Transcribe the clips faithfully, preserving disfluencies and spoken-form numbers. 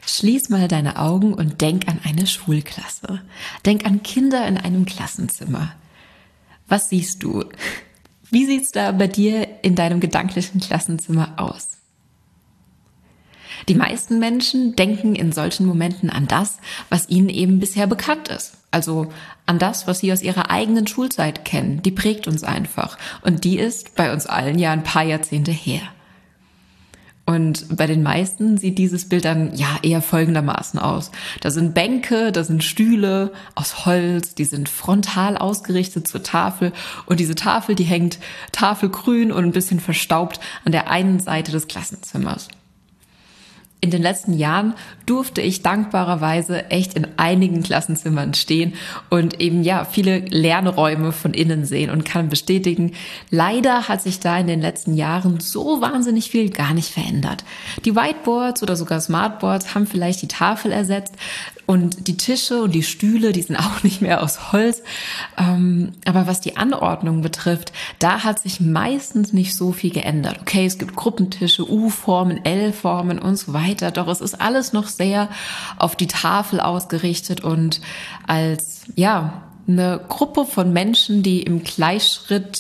Schließ mal deine Augen und denk an eine Schulklasse. Denk an Kinder in einem Klassenzimmer. Was siehst du? Wie sieht's da bei dir in deinem gedanklichen Klassenzimmer aus? Die meisten Menschen denken in solchen Momenten an das, was ihnen eben bisher bekannt ist. Also an das, was sie aus ihrer eigenen Schulzeit kennen. Die prägt uns einfach. Und die ist bei uns allen ja ein paar Jahrzehnte her. Und bei den meisten sieht dieses Bild dann ja eher folgendermaßen aus. Da sind Bänke, da sind Stühle aus Holz, die sind frontal ausgerichtet zur Tafel. Und diese Tafel, die hängt tafelgrün und ein bisschen verstaubt an der einen Seite des Klassenzimmers. In den letzten Jahren durfte ich dankbarerweise echt in einigen Klassenzimmern stehen und eben ja viele Lernräume von innen sehen und kann bestätigen, leider hat sich da in den letzten Jahren so wahnsinnig viel gar nicht verändert. Die Whiteboards oder sogar Smartboards haben vielleicht die Tafel ersetzt und die Tische und die Stühle, die sind auch nicht mehr aus Holz. Ähm, aber was die Anordnung betrifft, da hat sich meistens nicht so viel geändert. Okay, es gibt Gruppentische, U-Formen, L-Formen und so weiter. Doch es ist alles noch sehr auf die Tafel ausgerichtet und als, ja, eine Gruppe von Menschen, die im Gleichschritt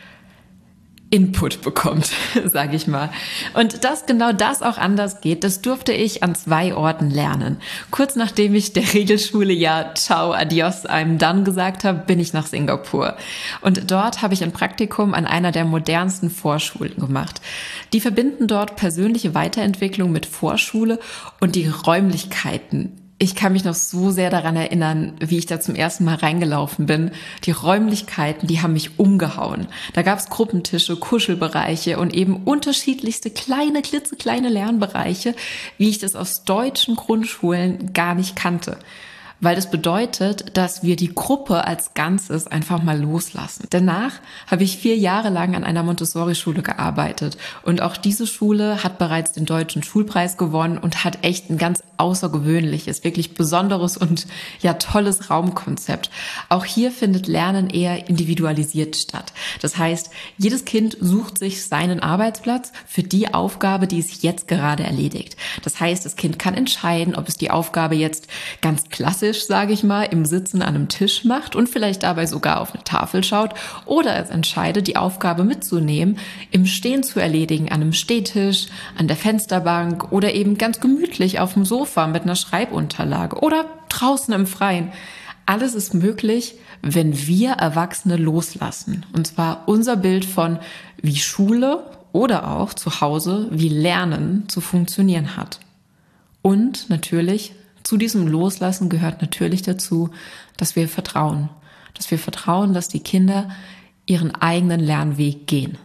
Input bekommt, sage ich mal. Und dass genau das auch anders geht, das durfte ich an zwei Orten lernen. Kurz nachdem ich der Regelschule ja Ciao, Adios, I'm done gesagt habe, bin ich nach Singapur. Und dort habe ich ein Praktikum an einer der modernsten Vorschulen gemacht. Die verbinden dort persönliche Weiterentwicklung mit Vorschule und die Räumlichkeiten. Ich kann mich noch so sehr daran erinnern, wie ich da zum ersten Mal reingelaufen bin. Die Räumlichkeiten, die haben mich umgehauen. Da gab es Gruppentische, Kuschelbereiche und eben unterschiedlichste kleine, klitzekleine Lernbereiche, wie ich das aus deutschen Grundschulen gar nicht kannte. Weil das bedeutet, dass wir die Gruppe als Ganzes einfach mal loslassen. Danach habe ich vier Jahre lang an einer Montessori-Schule gearbeitet und auch diese Schule hat bereits den Deutschen Schulpreis gewonnen und hat echt ein ganz außergewöhnliches, wirklich besonderes und ja tolles Raumkonzept. Auch hier findet Lernen eher individualisiert statt. Das heißt, jedes Kind sucht sich seinen Arbeitsplatz für die Aufgabe, die es jetzt gerade erledigt. Das heißt, das Kind kann entscheiden, ob es die Aufgabe jetzt ganz klassisch, sage ich mal, im Sitzen an einem Tisch macht und vielleicht dabei sogar auf eine Tafel schaut oder es entscheidet, die Aufgabe mitzunehmen, im Stehen zu erledigen, an einem Stehtisch, an der Fensterbank oder eben ganz gemütlich auf dem Sofa mit einer Schreibunterlage oder draußen im Freien. Alles ist möglich, wenn wir Erwachsene loslassen. Und zwar unser Bild von, wie Schule oder auch zu Hause, wie Lernen zu funktionieren hat. Und natürlich zu diesem Loslassen gehört natürlich dazu, dass wir vertrauen. Dass wir vertrauen, dass die Kinder ihren eigenen Lernweg gehen.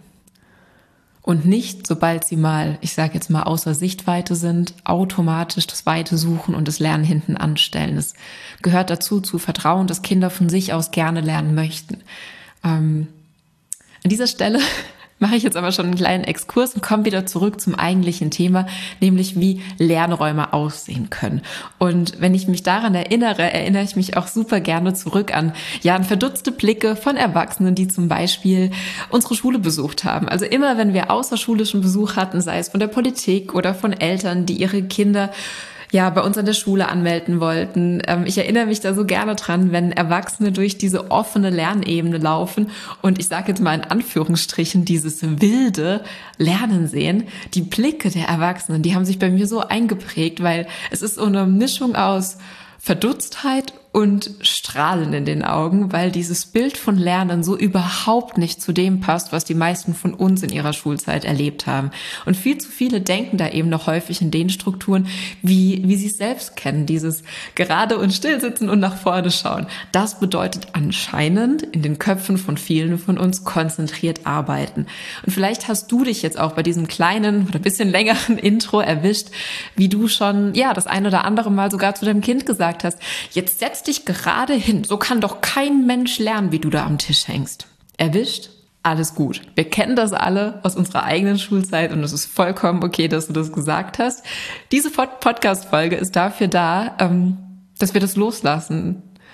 Und nicht, sobald sie mal, ich sage jetzt mal, außer Sichtweite sind, automatisch das Weite suchen und das Lernen hinten anstellen. Es gehört dazu, zu vertrauen, dass Kinder von sich aus gerne lernen möchten. Ähm, an dieser Stelle mache ich jetzt aber schon einen kleinen Exkurs und komme wieder zurück zum eigentlichen Thema, nämlich wie Lernräume aussehen können. Und wenn ich mich daran erinnere, erinnere ich mich auch super gerne zurück an, ja, an verdutzte Blicke von Erwachsenen, die zum Beispiel unsere Schule besucht haben. Also immer, wenn wir außerschulischen Besuch hatten, sei es von der Politik oder von Eltern, die ihre Kinder ja bei uns an der Schule anmelden wollten. Ich erinnere mich da so gerne dran, wenn Erwachsene durch diese offene Lernebene laufen und ich sage jetzt mal in Anführungsstrichen dieses wilde Lernen sehen. Die Blicke der Erwachsenen, die haben sich bei mir so eingeprägt, weil es ist so eine Mischung aus Verdutztheit und Strahlen in den Augen, weil dieses Bild von Lernen so überhaupt nicht zu dem passt, was die meisten von uns in ihrer Schulzeit erlebt haben. Und viel zu viele denken da eben noch häufig in den Strukturen, wie, wie sie es selbst kennen, dieses gerade und still sitzen und nach vorne schauen. Das bedeutet anscheinend in den Köpfen von vielen von uns konzentriert arbeiten. Und vielleicht hast du dich jetzt auch bei diesem kleinen oder bisschen längeren Intro erwischt, wie du schon, ja, das ein oder andere Mal sogar zu deinem Kind gesagt hast, jetzt setz dich gerade hin, so kann doch kein Mensch lernen, wie du da am Tisch hängst. Erwischt? Alles gut. Wir kennen das alle aus unserer eigenen Schulzeit und es ist vollkommen okay, dass du das gesagt hast. Diese Podcast-Folge ist dafür da, dass wir das loslassen,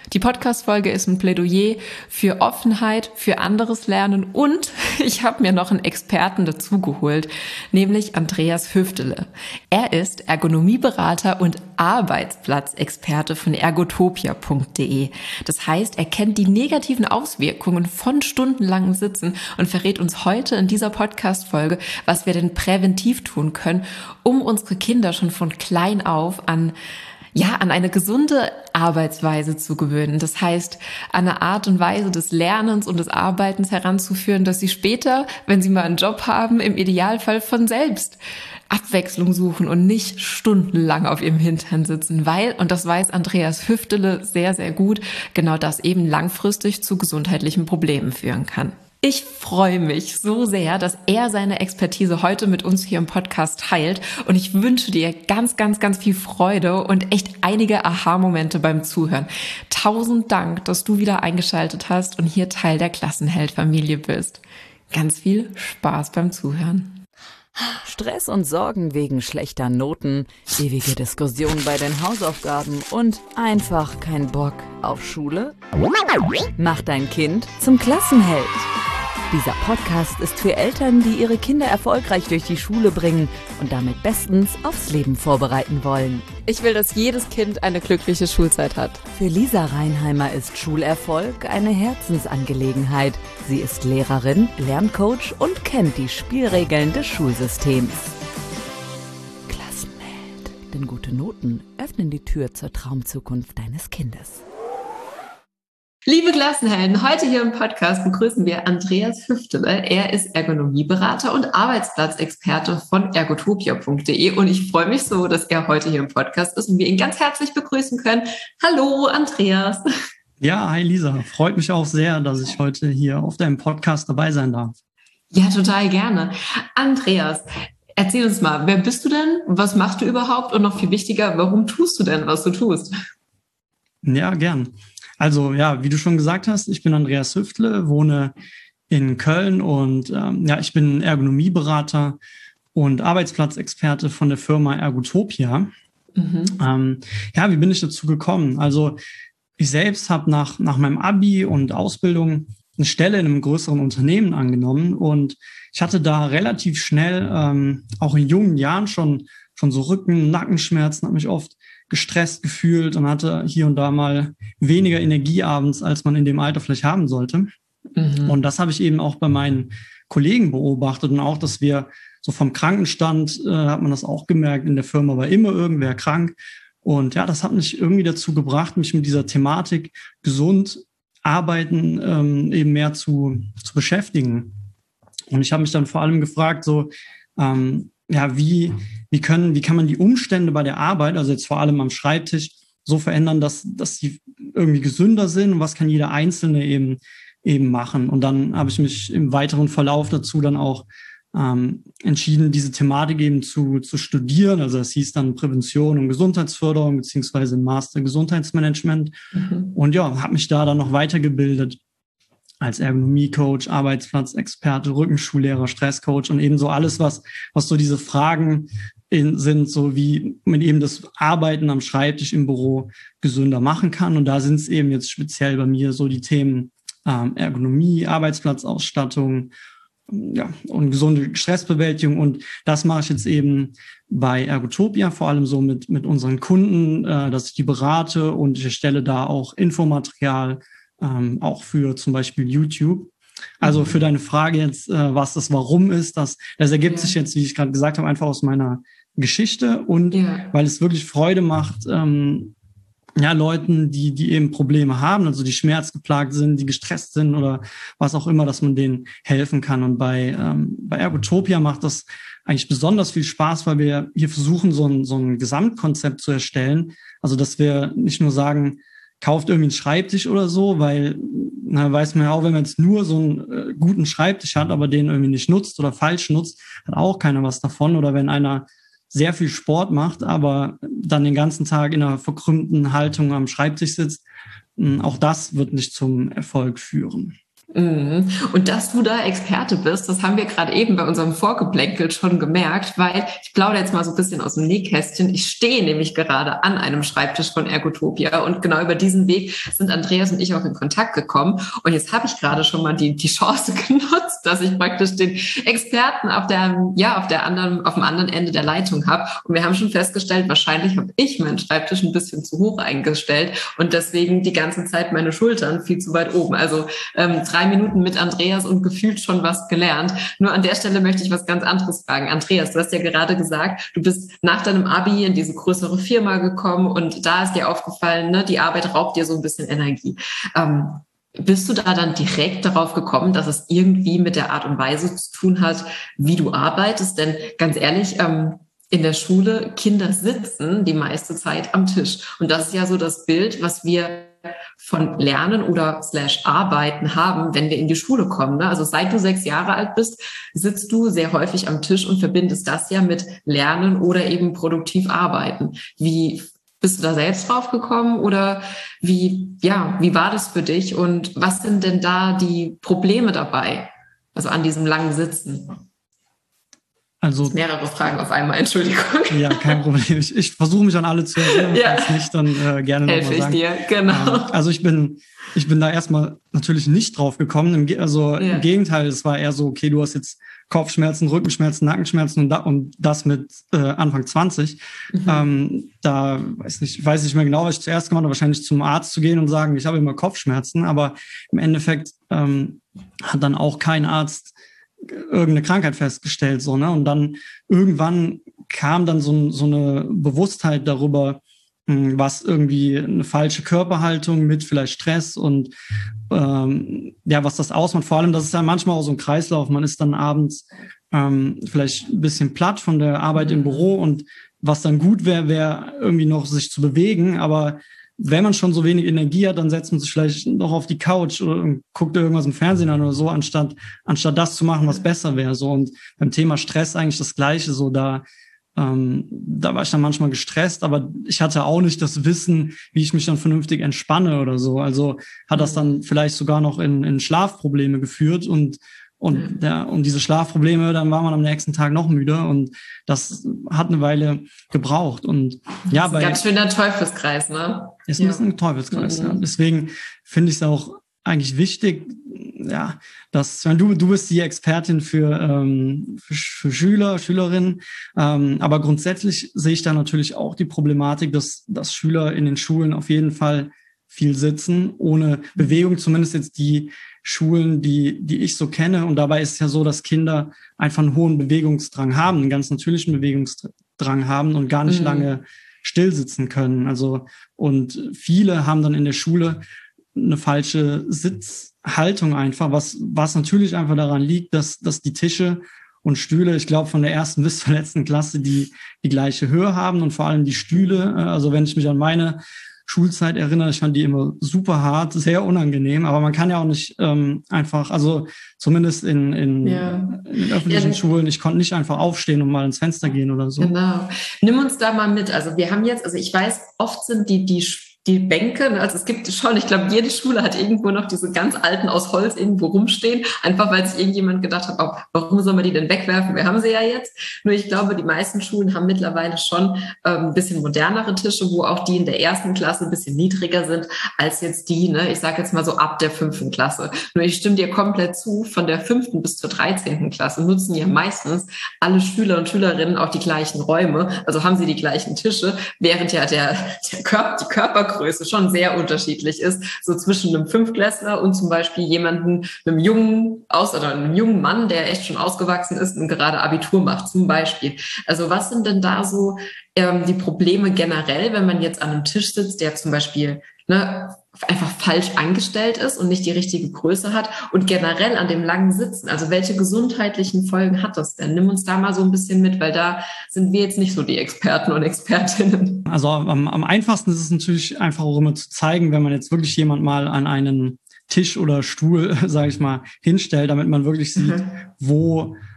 Die Podcast-Folge ist ein Plädoyer für Offenheit, für anderes Lernen und ich habe mir noch einen Experten dazugeholt, nämlich Andreas Hüftele. Er ist Ergonomieberater und Arbeitsplatzexperte von ergotopia punkt de. Das heißt, er kennt die negativen Auswirkungen von stundenlangem Sitzen und verrät uns heute in dieser Podcast-Folge, was wir denn präventiv tun können, um unsere Kinder schon von klein auf an ja, an eine gesunde Arbeitsweise zu gewöhnen. Das heißt, an eine Art und Weise des Lernens und des Arbeitens heranzuführen, dass sie später, wenn sie mal einen Job haben, im Idealfall von selbst Abwechslung suchen und nicht stundenlang auf ihrem Hintern sitzen, weil, und das weiß Andreas Hüftele sehr, sehr gut, genau das eben langfristig zu gesundheitlichen Problemen führen kann. Ich freue mich so sehr, dass er seine Expertise heute mit uns hier im Podcast teilt und ich wünsche dir ganz, ganz, ganz viel Freude und echt einige Aha-Momente beim Zuhören. Tausend Dank, dass du wieder eingeschaltet hast und hier Teil der Klassenheld-Familie bist. Ganz viel Spaß beim Zuhören. Stress und Sorgen wegen schlechter Noten, ewige Diskussionen bei den Hausaufgaben und einfach kein Bock auf Schule? Mach dein Kind zum Klassenheld. Dieser Podcast ist für Eltern, die ihre Kinder erfolgreich durch die Schule bringen und damit bestens aufs Leben vorbereiten wollen. Ich will, dass jedes Kind eine glückliche Schulzeit hat. Für Lisa Reinheimer ist Schulerfolg eine Herzensangelegenheit. Sie ist Lehrerin, Lerncoach und kennt die Spielregeln des Schulsystems. Klassenheld, denn gute Noten öffnen die Tür zur Traumzukunft deines Kindes. Liebe Klassenhelden, heute hier im Podcast begrüßen wir Andreas Hüftele. Er ist Ergonomieberater und Arbeitsplatzexperte von ergotopia punkt de und ich freue mich so, dass er heute hier im Podcast ist und wir ihn ganz herzlich begrüßen können. Hallo Andreas. Ja, hi Lisa. Freut mich auch sehr, dass ich heute hier auf deinem Podcast dabei sein darf. Ja, total gerne. Andreas, erzähl uns mal, wer bist du denn? Was machst du überhaupt? Und noch viel wichtiger, warum tust du denn, was du tust? Ja, gern. Also ja, wie du schon gesagt hast, ich bin Andreas Hüftele, wohne in Köln und ähm, ja, ich bin Ergonomieberater und Arbeitsplatzexperte von der Firma Ergotopia. Mhm. Ähm, ja, wie bin ich dazu gekommen? Also ich selbst habe nach, nach meinem Abi und Ausbildung eine Stelle in einem größeren Unternehmen angenommen und ich hatte da relativ schnell, ähm, auch in jungen Jahren schon, schon so Rücken-, Nackenschmerzen, habe mich oft gestresst gefühlt und hatte hier und da mal weniger Energie abends, als man in dem Alter vielleicht haben sollte. Mhm. Und das habe ich eben auch bei meinen Kollegen beobachtet und auch, dass wir so vom Krankenstand, äh, hat man das auch gemerkt, in der Firma war immer irgendwer krank. Und ja, das hat mich irgendwie dazu gebracht, mich mit dieser Thematik gesund arbeiten ähm, eben mehr zu, zu beschäftigen. Und ich habe mich dann vor allem gefragt, so, ähm, ja, wie, wie können, wie kann man die Umstände bei der Arbeit, also jetzt vor allem am Schreibtisch, so verändern, dass, dass sie irgendwie gesünder sind und was kann jeder Einzelne eben, eben machen? Und dann habe ich mich im weiteren Verlauf dazu dann auch ähm, entschieden, diese Thematik eben zu, zu studieren. Also es hieß dann Prävention und Gesundheitsförderung beziehungsweise Master Gesundheitsmanagement. Mhm. Und ja, habe mich da dann noch weitergebildet als Ergonomie-Coach, Arbeitsplatzexperte, Rückenschullehrer, Stresscoach und eben so alles, was, was so diese Fragen in, sind, so wie man eben das Arbeiten am Schreibtisch im Büro gesünder machen kann. Und da sind es eben jetzt speziell bei mir so die Themen ähm, Ergonomie, Arbeitsplatzausstattung, ja, und gesunde Stressbewältigung. Und das mache ich jetzt eben bei Ergotopia, vor allem so mit, mit unseren Kunden, äh, dass ich die berate und ich erstelle da auch Infomaterial, Ähm, auch für zum Beispiel YouTube. Also für deine Frage jetzt, äh, was das Warum ist, das, das ergibt ja. sich jetzt, wie ich gerade gesagt habe, einfach aus meiner Geschichte und ja. weil es wirklich Freude macht, ähm, ja, Leuten, die, die eben Probleme haben, also die schmerzgeplagt sind, die gestresst sind oder was auch immer, dass man denen helfen kann. Und bei, ähm, bei Ergotopia macht das eigentlich besonders viel Spaß, weil wir hier versuchen, so ein, so ein Gesamtkonzept zu erstellen. Also, dass wir nicht nur sagen, kauft irgendwie einen Schreibtisch oder so, weil na, weiß man ja auch, wenn man jetzt nur so einen äh, guten Schreibtisch hat, aber den irgendwie nicht nutzt oder falsch nutzt, hat auch keiner was davon. Oder wenn einer sehr viel Sport macht, aber dann den ganzen Tag in einer verkrümmten Haltung am Schreibtisch sitzt, mh, auch das wird nicht zum Erfolg führen. Mhm. Und dass du da Experte bist, das haben wir gerade eben bei unserem Vorgeplänkel schon gemerkt, weil ich plaudere jetzt mal so ein bisschen aus dem Nähkästchen. Ich stehe nämlich gerade an einem Schreibtisch von Ergotopia und genau über diesen Weg sind Andreas und ich auch in Kontakt gekommen. Und jetzt habe ich gerade schon mal die, die Chance genutzt, dass ich praktisch den Experten auf der, ja, auf der anderen, auf dem anderen Ende der Leitung habe. Und wir haben schon festgestellt, wahrscheinlich habe ich meinen Schreibtisch ein bisschen zu hoch eingestellt und deswegen die ganze Zeit meine Schultern viel zu weit oben. Also ähm, drei Minuten mit Andreas und gefühlt schon was gelernt. Nur an der Stelle möchte ich was ganz anderes fragen. Andreas, du hast ja gerade gesagt, du bist nach deinem Abi in diese größere Firma gekommen und da ist dir aufgefallen, ne, die Arbeit raubt dir so ein bisschen Energie. Ähm, bist du da dann direkt darauf gekommen, dass es irgendwie mit der Art und Weise zu tun hat, wie du arbeitest? Denn ganz ehrlich, ähm, in der Schule, Kinder sitzen die meiste Zeit am Tisch. Und das ist ja so das Bild, was wir von Lernen oder slash Arbeiten haben, wenn wir in die Schule kommen. Ne? Also seit du sechs Jahre alt bist, sitzt du sehr häufig am Tisch und verbindest das ja mit Lernen oder eben produktiv arbeiten. Wie bist du da selbst drauf gekommen oder wie, ja, wie war das für dich und was sind denn da die Probleme dabei? Also an diesem langen Sitzen? Also mehrere Fragen auf einmal, Entschuldigung. Ja, kein Problem. Ich, ich versuche mich an alle zu erinnern, ja. Falls nicht, dann äh, gerne nochmal sagen. Helfe ich dir, genau. Ähm, also ich bin, ich bin da erstmal natürlich nicht drauf gekommen. Im, also ja. Im Gegenteil, es war eher so, okay, du hast jetzt Kopfschmerzen, Rückenschmerzen, Nackenschmerzen und, da, und das mit äh, Anfang zwanzig. Mhm. Ähm, da weiß nicht, ich weiß nicht mehr genau, was ich zuerst gemacht habe, wahrscheinlich zum Arzt zu gehen und sagen, ich habe immer Kopfschmerzen, aber im Endeffekt ähm, hat dann auch kein Arzt irgendeine Krankheit festgestellt, so, ne? Und dann irgendwann kam dann so, so eine Bewusstheit darüber, was irgendwie eine falsche Körperhaltung mit vielleicht Stress und ähm, ja, was das ausmacht. Vor allem, das ist ja manchmal auch so ein Kreislauf. Man ist dann abends ähm, vielleicht ein bisschen platt von der Arbeit im Büro und was dann gut wäre, wäre irgendwie noch sich zu bewegen, aber wenn man schon so wenig Energie hat, dann setzt man sich vielleicht noch auf die Couch oder guckt irgendwas im Fernsehen an oder so, anstatt, anstatt das zu machen, was besser wäre. So. Und beim Thema Stress eigentlich das Gleiche. So, da, ähm, da war ich dann manchmal gestresst, aber ich hatte auch nicht das Wissen, wie ich mich dann vernünftig entspanne oder so. Also hat das dann vielleicht sogar noch in, in Schlafprobleme geführt und Und, ja, und diese Schlafprobleme, dann war man am nächsten Tag noch müde und das hat eine Weile gebraucht. Und ja, das ist ein ganz schöner Teufelskreis, ne? Ist ein ja. bisschen ein Teufelskreis, mhm. ja. Deswegen finde ich es auch eigentlich wichtig, ja, dass, wenn du, du bist die Expertin für, ähm, für, für Schüler, Schülerinnen, ähm, aber grundsätzlich sehe ich da natürlich auch die Problematik, dass, dass Schüler in den Schulen auf jeden Fall viel sitzen, ohne Bewegung, zumindest jetzt die Schulen, die, die ich so kenne. Und dabei ist es ja so, dass Kinder einfach einen hohen Bewegungsdrang haben, einen ganz natürlichen Bewegungsdrang haben und gar nicht mhm. lange still sitzen können. Also, und viele haben dann in der Schule eine falsche Sitzhaltung einfach, was, was natürlich einfach daran liegt, dass, dass die Tische und Stühle, ich glaube, von der ersten bis zur letzten Klasse die, die gleiche Höhe haben und vor allem die Stühle. Also wenn ich mich an meine Schulzeit erinnere, ich fand die immer super hart, sehr unangenehm, aber man kann ja auch nicht ähm, einfach, also zumindest in, in, ja. in öffentlichen ja. Schulen, ich konnte nicht einfach aufstehen und mal ins Fenster gehen oder so. Genau. Nimm uns da mal mit. Also wir haben jetzt, also ich weiß, oft sind die, die die Bänke, also es gibt schon, ich glaube, jede Schule hat irgendwo noch diese ganz alten aus Holz irgendwo rumstehen, einfach weil sich irgendjemand gedacht hat, oh, warum soll man die denn wegwerfen? Wir haben sie ja jetzt. Nur ich glaube, die meisten Schulen haben mittlerweile schon ähm, ein bisschen modernere Tische, wo auch die in der ersten Klasse ein bisschen niedriger sind als jetzt die, ne, ich sage jetzt mal so ab der fünften Klasse. Nur ich stimme dir komplett zu, von der fünften bis zur dreizehnten Klasse nutzen ja meistens alle Schüler und Schülerinnen auch die gleichen Räume, also haben sie die gleichen Tische, während ja der, der Körper, die Körpergröße Größe schon sehr unterschiedlich ist, so zwischen einem Fünftklässler und zum Beispiel jemanden, einem jungen Aus- oder einem jungen Mann, der echt schon ausgewachsen ist und gerade Abitur macht, zum Beispiel. Also was sind denn da so ähm, die Probleme generell, wenn man jetzt an einem Tisch sitzt, der zum Beispiel ne, einfach falsch angestellt ist und nicht die richtige Größe hat und generell an dem langen Sitzen, also welche gesundheitlichen Folgen hat das denn? Nimm uns da mal so ein bisschen mit, weil da sind wir jetzt nicht so die Experten und Expertinnen. Also am, am einfachsten ist es natürlich einfach auch immer zu zeigen, wenn man jetzt wirklich jemand mal an einen Tisch oder Stuhl, sage ich mal, hinstellt, damit man wirklich sieht, mhm. wo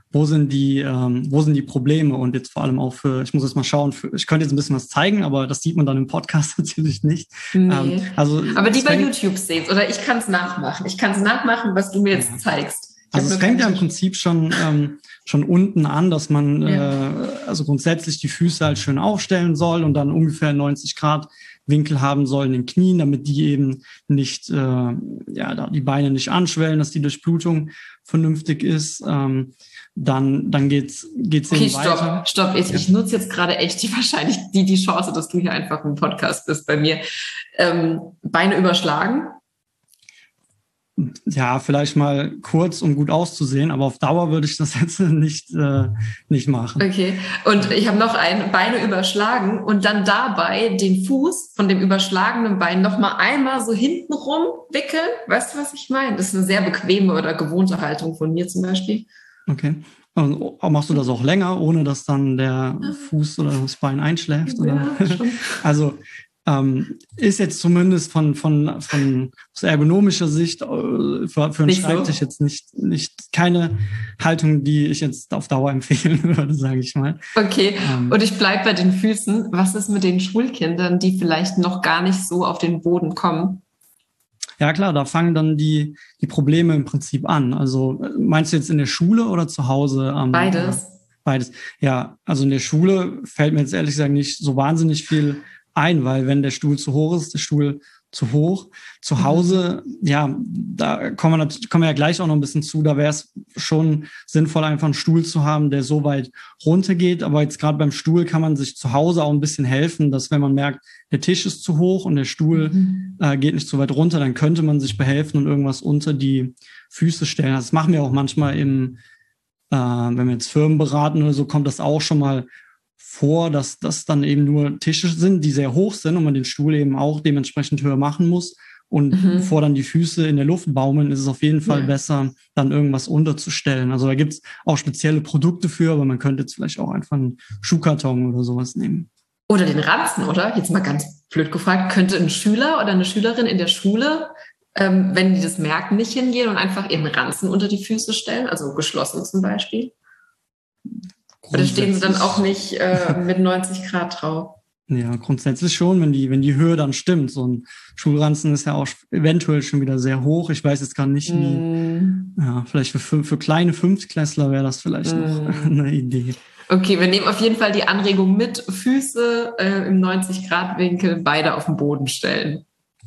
wo sind die, ähm, wo sind die Probleme und jetzt vor allem auch für, ich muss jetzt mal schauen, für, ich könnte jetzt ein bisschen was zeigen, aber das sieht man dann im Podcast natürlich nicht. Nee. Ähm, also aber die bei fängt, YouTube sehen, oder ich kann es nachmachen. Ich kann es nachmachen, was du mir jetzt ja. zeigst. Ich also es fängt ja im Prinzip schon, ähm, schon unten an, dass man ja. äh, also grundsätzlich die Füße halt schön aufstellen soll und dann ungefähr neunzig Grad Winkel haben soll in den Knien, damit die eben nicht, äh, ja, da die Beine nicht anschwellen, dass die Durchblutung vernünftig ist. Ähm, dann dann geht's geht's okay, eben weiter. Okay, stopp, stopp. Ich, ja. ich nutze jetzt gerade echt die wahrscheinlich die die Chance, dass du hier einfach im Podcast bist bei mir. Ähm, Beine überschlagen. Ja, vielleicht mal kurz, um gut auszusehen, aber auf Dauer würde ich das jetzt nicht, äh, nicht machen. Okay, und ich habe noch ein, Beine überschlagen und dann dabei den Fuß von dem überschlagenen Bein nochmal einmal so hintenrum wickeln. Weißt du, was ich meine? Das ist eine sehr bequeme oder gewohnte Haltung von mir zum Beispiel. Okay. Und machst du das auch länger, ohne dass dann der ja. Fuß oder das Bein einschläft? Oder? Ja, schon. Also Ähm, ist jetzt zumindest von, von, von aus ergonomischer Sicht äh, für, für einen nicht Schreibtisch so. jetzt nicht, nicht keine Haltung, die ich jetzt auf Dauer empfehlen würde, sage ich mal. Okay, ähm, und ich bleibe bei den Füßen. Was ist mit den Schulkindern, die vielleicht noch gar nicht so auf den Boden kommen? Ja klar, da fangen dann die, die Probleme im Prinzip an. Also meinst du jetzt in der Schule oder zu Hause? Ähm, Beides. Beides. Ja, also in der Schule fällt mir jetzt ehrlich gesagt nicht so wahnsinnig viel ein, weil wenn der Stuhl zu hoch ist, der Stuhl zu hoch. Zu Hause, ja, da kommen wir, kommen wir ja gleich auch noch ein bisschen zu, da wäre es schon sinnvoll, einfach einen Stuhl zu haben, der so weit runter geht. Aber jetzt gerade beim Stuhl kann man sich zu Hause auch ein bisschen helfen, dass wenn man merkt, der Tisch ist zu hoch und der Stuhl mhm. äh, geht nicht so weit runter, dann könnte man sich behelfen und irgendwas unter die Füße stellen. Das machen wir auch manchmal im, äh, wenn wir jetzt Firmen beraten oder so, kommt das auch schon mal vor, dass das dann eben nur Tische sind, die sehr hoch sind und man den Stuhl eben auch dementsprechend höher machen muss. Und mhm. bevor dann die Füße in der Luft baumeln, ist es auf jeden Fall ja. besser, dann irgendwas unterzustellen. Also da gibt's auch spezielle Produkte für, aber man könnte jetzt vielleicht auch einfach einen Schuhkarton oder sowas nehmen. Oder den Ranzen, oder? Jetzt mal ganz blöd gefragt, könnte ein Schüler oder eine Schülerin in der Schule, ähm, wenn die das merken, nicht hingehen und einfach ihren Ranzen unter die Füße stellen, also geschlossen zum Beispiel? Oder stehen sie dann auch nicht äh, mit neunzig Grad drauf? Ja, grundsätzlich schon, wenn die, wenn die Höhe dann stimmt. So ein Schulranzen ist ja auch eventuell schon wieder sehr hoch. Ich weiß jetzt gar nicht, wie, mm. ja, vielleicht für, fünf, für kleine Fünftklässler wäre das vielleicht mm. noch eine Idee. Okay, wir nehmen auf jeden Fall die Anregung mit, Füße äh, im neunzig Grad Winkel beide auf den Boden stellen.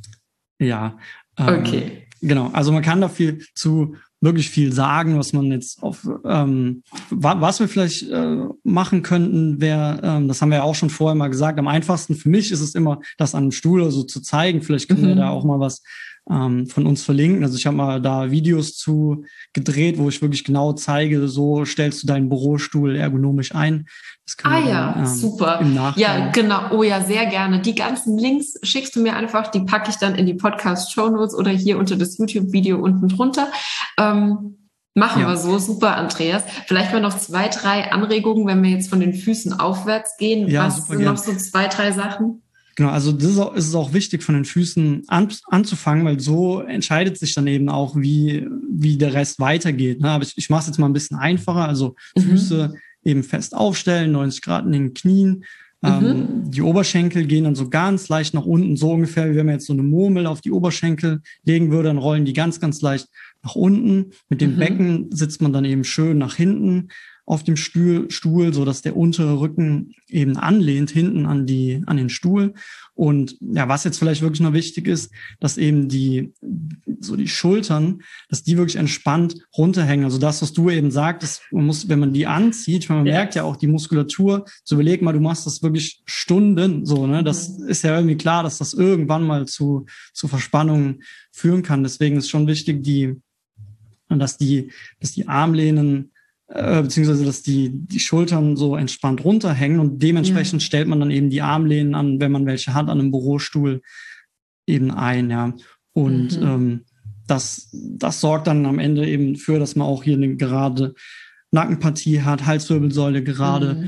Ja. Ähm, okay. Genau, also man kann da viel zu wirklich viel sagen, was man jetzt auf, ähm, was wir vielleicht äh, machen könnten, wäre, ähm, das haben wir ja auch schon vorher mal gesagt, am einfachsten für mich ist es immer, das an einem Stuhl oder so zu zeigen. Vielleicht können mhm. wir da auch mal was ähm, von uns verlinken. Also ich habe mal da Videos zu gedreht, wo ich wirklich genau zeige, so stellst du deinen Bürostuhl ergonomisch ein. Das ah ja, dann, ähm, super. Im Nachhinein. Ja, genau. Oh ja, sehr gerne. Die ganzen Links schickst du mir einfach, die packe ich dann in die Podcast-Shownotes oder hier unter das YouTube-Video unten drunter. Ähm, machen ja. wir so. Super, Andreas. Vielleicht mal noch zwei, drei Anregungen, wenn wir jetzt von den Füßen aufwärts gehen. Ja, was sind gern. noch so zwei, drei Sachen? Genau, also das ist, auch, ist es auch wichtig, von den Füßen an, anzufangen, weil so entscheidet sich dann eben auch, wie, wie der Rest weitergeht. Ne? Aber ich, ich mache es jetzt mal ein bisschen einfacher. Also mhm. Füße eben fest aufstellen, neunzig Grad in den Knien. Mhm. Ähm, die Oberschenkel gehen dann so ganz leicht nach unten, so ungefähr, wie wenn man jetzt so eine Murmel auf die Oberschenkel legen würde, dann rollen die ganz, ganz leicht nach unten. Mit dem mhm. Becken sitzt man dann eben schön nach hinten auf dem Stuhl, Stuhl, so dass der untere Rücken eben anlehnt hinten an die, an den Stuhl. Und ja, was jetzt vielleicht wirklich noch wichtig ist, dass eben die, so die Schultern, dass die wirklich entspannt runterhängen. Also das, was du eben sagtest, man muss, wenn man die anzieht, man ja. merkt ja auch die Muskulatur, so überleg mal, du machst das wirklich Stunden, so, ne, das mhm. ist ja irgendwie klar, dass das irgendwann mal zu, zu Verspannungen führen kann. Deswegen ist schon wichtig, die, dass die, dass die Armlehnen beziehungsweise dass die die Schultern so entspannt runterhängen und dementsprechend ja. stellt man dann eben die Armlehnen an, wenn man welche hat, an einem Bürostuhl eben ein, ja. Und mhm. ähm, das das sorgt dann am Ende eben für, dass man auch hier eine gerade Nackenpartie hat, Halswirbelsäule gerade. Mhm.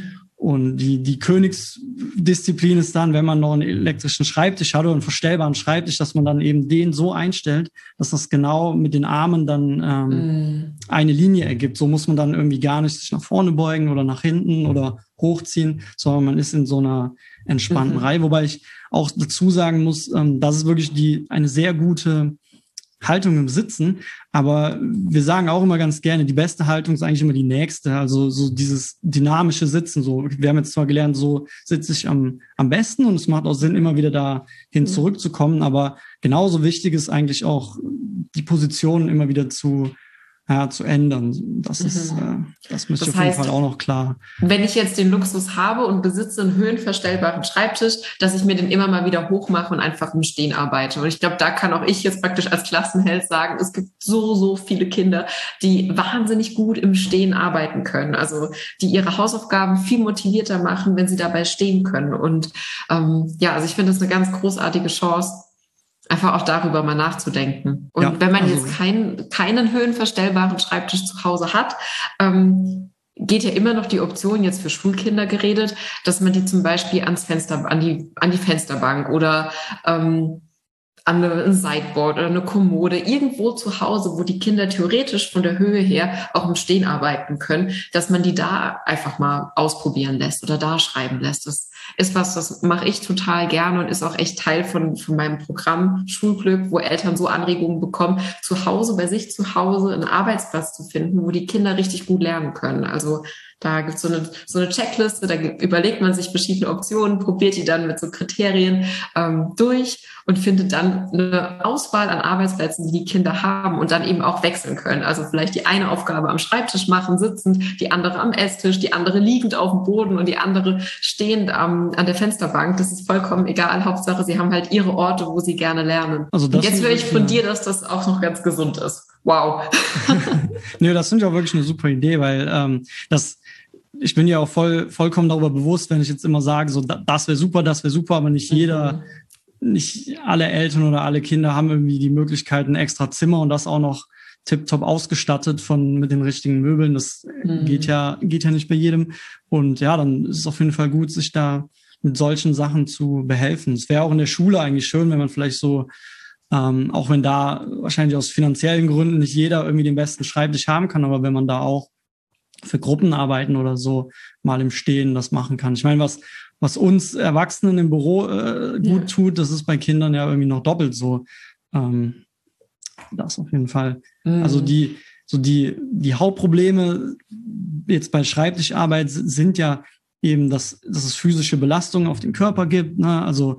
Und die, die Königsdisziplin ist dann, wenn man noch einen elektrischen Schreibtisch hat oder einen verstellbaren Schreibtisch, dass man dann eben den so einstellt, dass das genau mit den Armen dann ähm, mm. eine Linie ergibt. So muss man dann irgendwie gar nicht sich nach vorne beugen oder nach hinten oder hochziehen, sondern man ist in so einer entspannten mhm. Reihe. Wobei ich auch dazu sagen muss, ähm, das ist wirklich die eine sehr gute Haltung im Sitzen, aber wir sagen auch immer ganz gerne, die beste Haltung ist eigentlich immer die nächste, also so dieses dynamische Sitzen, so, wir haben jetzt zwar gelernt, so sitze ich am, am besten und es macht auch Sinn, immer wieder dahin zurückzukommen, aber genauso wichtig ist eigentlich auch, die Position immer wieder zu Ja, zu ändern. Das ist, mhm. äh, das müsste das auf heißt, jeden Fall auch noch klar. Wenn ich jetzt den Luxus habe und besitze einen höhenverstellbaren Schreibtisch, dass ich mir den immer mal wieder hochmache und einfach im Stehen arbeite. Und ich glaube, da kann auch ich jetzt praktisch als Klassenheld sagen, es gibt so, so viele Kinder, die wahnsinnig gut im Stehen arbeiten können. Also, die ihre Hausaufgaben viel motivierter machen, wenn sie dabei stehen können. Und, ähm, ja, also ich finde das eine ganz großartige Chance, einfach auch darüber mal nachzudenken. Und ja, wenn man also jetzt kein, keinen höhenverstellbaren Schreibtisch zu Hause hat, ähm, geht ja immer noch die Option, jetzt für Schulkinder geredet, dass man die zum Beispiel ans Fenster, an die, an die Fensterbank oder ähm, an ein Sideboard oder eine Kommode, irgendwo zu Hause, wo die Kinder theoretisch von der Höhe her auch im Stehen arbeiten können, dass man die da einfach mal ausprobieren lässt oder da schreiben lässt. Das ist was, das mache ich total gerne und ist auch echt Teil von, von meinem Programm Schulglück, wo Eltern so Anregungen bekommen, zu Hause, bei sich zu Hause einen Arbeitsplatz zu finden, wo die Kinder richtig gut lernen können. Also da gibt's so eine, so eine Checkliste, da überlegt man sich verschiedene Optionen, probiert die dann mit so Kriterien ähm, durch und findet dann eine Auswahl an Arbeitsplätzen, die die Kinder haben und dann eben auch wechseln können. Also vielleicht die eine Aufgabe am Schreibtisch machen, sitzend, die andere am Esstisch, die andere liegend auf dem Boden und die andere stehend am, an der Fensterbank. Das ist vollkommen egal. Hauptsache, sie haben halt ihre Orte, wo sie gerne lernen. Also das und jetzt höre ich von dir, dass das auch noch ganz gesund ist. Wow. Nö, das finde ich auch wirklich eine super Idee, weil ähm, das ich bin ja auch voll vollkommen darüber bewusst, wenn ich jetzt immer sage, so das wäre super, das wäre super, aber nicht jeder, mhm. nicht alle Eltern oder alle Kinder haben irgendwie die Möglichkeit, ein extra Zimmer und das auch noch tipptopp ausgestattet von mit den richtigen Möbeln. Das mhm. geht ja geht ja nicht bei jedem. Und ja, dann ist es auf jeden Fall gut, sich da mit solchen Sachen zu behelfen. Es wäre auch in der Schule eigentlich schön, wenn man vielleicht so Ähm, auch wenn da wahrscheinlich aus finanziellen Gründen nicht jeder irgendwie den besten Schreibtisch haben kann, aber wenn man da auch für Gruppenarbeiten oder so mal im Stehen das machen kann. Ich meine, was was uns Erwachsenen im Büro äh, gut ja. tut, das ist bei Kindern ja irgendwie noch doppelt so. Ähm, das auf jeden Fall. Mhm. Also die so die die Hauptprobleme jetzt bei Schreibtischarbeit sind ja eben, dass, dass es physische Belastungen auf den Körper gibt, ne? Also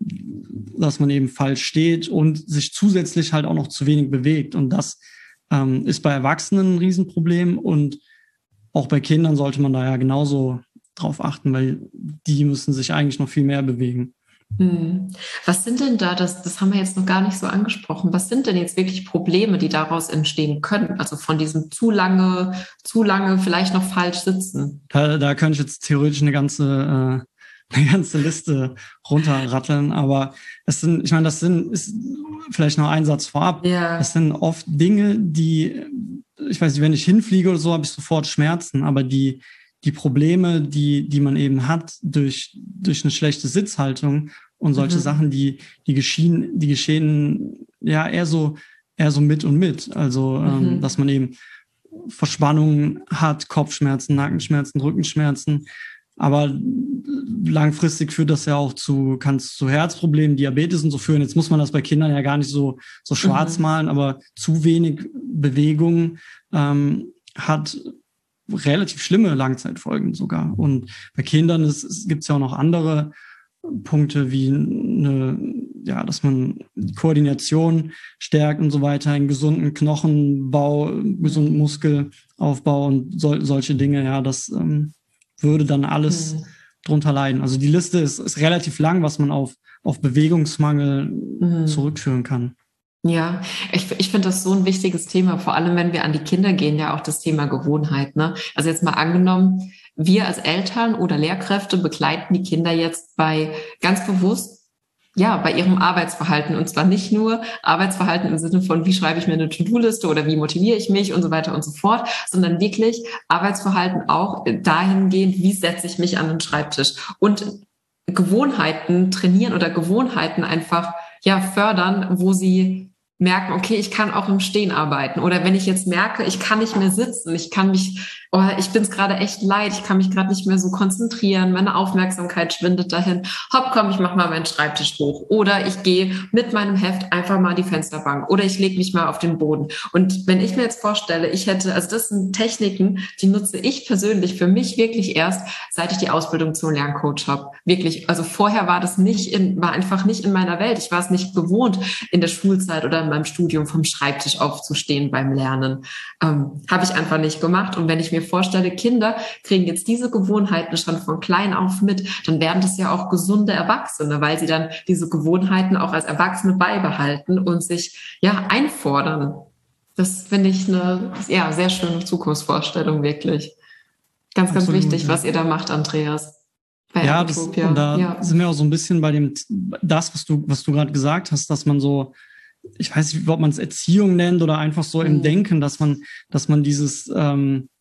dass man eben falsch steht und sich zusätzlich halt auch noch zu wenig bewegt. Und das ähm, ist bei Erwachsenen ein Riesenproblem und auch bei Kindern sollte man da ja genauso drauf achten, weil die müssen sich eigentlich noch viel mehr bewegen. Hm. Was sind denn da, das, das haben wir jetzt noch gar nicht so angesprochen, was sind denn jetzt wirklich Probleme, die daraus entstehen können? Also von diesem zu lange, zu lange vielleicht noch falsch sitzen? Da, da könnte ich jetzt theoretisch eine ganze äh, eine ganze Liste runterratteln, aber es sind, ich meine, das sind, ist vielleicht noch ein Satz vorab. Ja. Das sind oft Dinge, die, ich weiß nicht, wenn ich hinfliege oder so, habe ich sofort Schmerzen, aber die, die Probleme, die, die man eben hat durch, durch eine schlechte Sitzhaltung und solche mhm. Sachen, die, die geschehen, die geschehen, ja, eher so, eher so mit und mit. Also, mhm. ähm, dass man eben Verspannungen hat, Kopfschmerzen, Nackenschmerzen, Rückenschmerzen. Aber langfristig führt das ja auch zu, kann es zu Herzproblemen, Diabetes und so führen. Jetzt muss man das bei Kindern ja gar nicht so, so schwarz mhm. malen, aber zu wenig Bewegung ähm, hat relativ schlimme Langzeitfolgen sogar. Und bei Kindern gibt es ja auch noch andere Punkte wie eine, ja, dass man die Koordination stärkt und so weiter, einen gesunden Knochenbau, gesunden Muskelaufbau und sol- solche Dinge, ja, das ähm, würde dann alles mhm. drunter leiden. Also die Liste ist, ist relativ lang, was man auf, auf Bewegungsmangel mhm. zurückführen kann. Ja, ich, ich finde das so ein wichtiges Thema, vor allem wenn wir an die Kinder gehen, ja auch das Thema Gewohnheit, ne? Also jetzt mal angenommen, wir als Eltern oder Lehrkräfte begleiten die Kinder jetzt bei ganz bewusst ja, bei ihrem Arbeitsverhalten. Und zwar nicht nur Arbeitsverhalten im Sinne von, wie schreibe ich mir eine To-Do-Liste oder wie motiviere ich mich und so weiter und so fort, sondern wirklich Arbeitsverhalten auch dahingehend, wie setze ich mich an den Schreibtisch. Und Gewohnheiten trainieren oder Gewohnheiten einfach ja fördern, wo sie merken, okay, ich kann auch im Stehen arbeiten. Oder wenn ich jetzt merke, ich kann nicht mehr sitzen, ich kann mich, oh, ich bin es gerade echt leid, ich kann mich gerade nicht mehr so konzentrieren, meine Aufmerksamkeit schwindet dahin. Hopp, komm, ich mach mal meinen Schreibtisch hoch. Oder ich gehe mit meinem Heft einfach mal die Fensterbank. Oder ich lege mich mal auf den Boden. Und wenn ich mir jetzt vorstelle, ich hätte, also das sind Techniken, die nutze ich persönlich für mich wirklich erst, seit ich die Ausbildung zum Lerncoach habe. Wirklich, also vorher war das nicht in, war einfach nicht in meiner Welt. Ich war es nicht gewohnt, in der Schulzeit oder in meinem Studium vom Schreibtisch aufzustehen beim Lernen. Ähm, habe ich einfach nicht gemacht. Und wenn ich mir vorstelle, Kinder kriegen jetzt diese Gewohnheiten schon von klein auf mit, dann werden das ja auch gesunde Erwachsene, weil sie dann diese Gewohnheiten auch als Erwachsene beibehalten und sich ja einfordern. Das finde ich eine ja, sehr schöne Zukunftsvorstellung, wirklich. Ganz, ganz Absolut, wichtig, ja. Was ihr da macht, Andreas. Bei ja, das, und da ja. sind wir auch so ein bisschen bei dem, das, was du, was du gerade gesagt hast, dass man so, ich weiß nicht, ob man es Erziehung nennt oder einfach so im mhm. Denken, dass man, dass man dieses, ähm,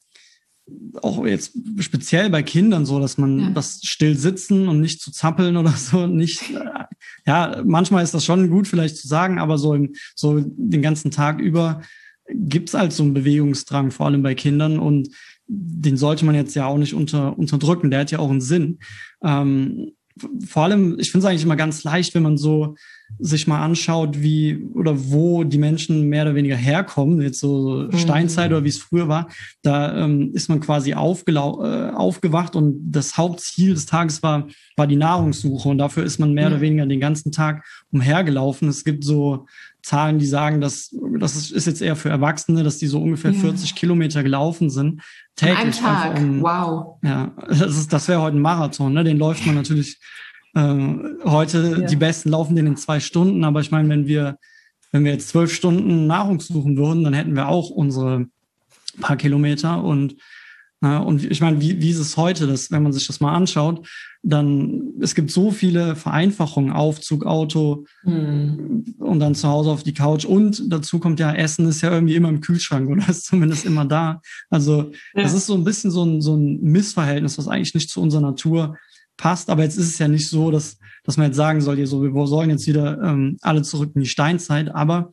auch jetzt speziell bei Kindern so, dass man ja. das still sitzen und nicht zu zappeln oder so, nicht, äh, ja, manchmal ist das schon gut vielleicht zu sagen, aber so im, so den ganzen Tag über gibt's halt so einen Bewegungsdrang, vor allem bei Kindern, und den sollte man jetzt ja auch nicht unter, unterdrücken, der hat ja auch einen Sinn. Ähm, vor allem, ich finde es eigentlich immer ganz leicht, wenn man so sich mal anschaut, wie oder wo die Menschen mehr oder weniger herkommen, jetzt so mhm. Steinzeit oder wie es früher war, da ähm, ist man quasi aufgelau- äh, aufgewacht und das Hauptziel des Tages war, war die Nahrungssuche, und dafür ist man mehr mhm. oder weniger den ganzen Tag umhergelaufen. Es gibt so Zahlen, die sagen, dass das ist jetzt eher für Erwachsene, dass die so ungefähr ja. vierzig Kilometer gelaufen sind. Täglich. An einem Tag, um, wow. Ja, das ist, das wäre heute ein Marathon, ne? Den läuft man natürlich äh, heute, ja. die Besten laufen den in zwei Stunden, aber ich meine, wenn wir, wenn wir jetzt zwölf Stunden Nahrung suchen würden, dann hätten wir auch unsere paar Kilometer, und na, und ich meine, wie, wie ist es heute, dass, wenn man sich das mal anschaut, dann, es gibt so viele Vereinfachungen, Aufzug, Auto hm. und dann zu Hause auf die Couch, und dazu kommt ja, Essen ist ja irgendwie immer im Kühlschrank oder ist zumindest immer da. Also ja. das ist so ein bisschen so ein, so ein Missverhältnis, was eigentlich nicht zu unserer Natur passt. Aber jetzt ist es ja nicht so, dass, dass man jetzt sagen soll, so, wir sollen jetzt wieder ähm, alle zurück in die Steinzeit, aber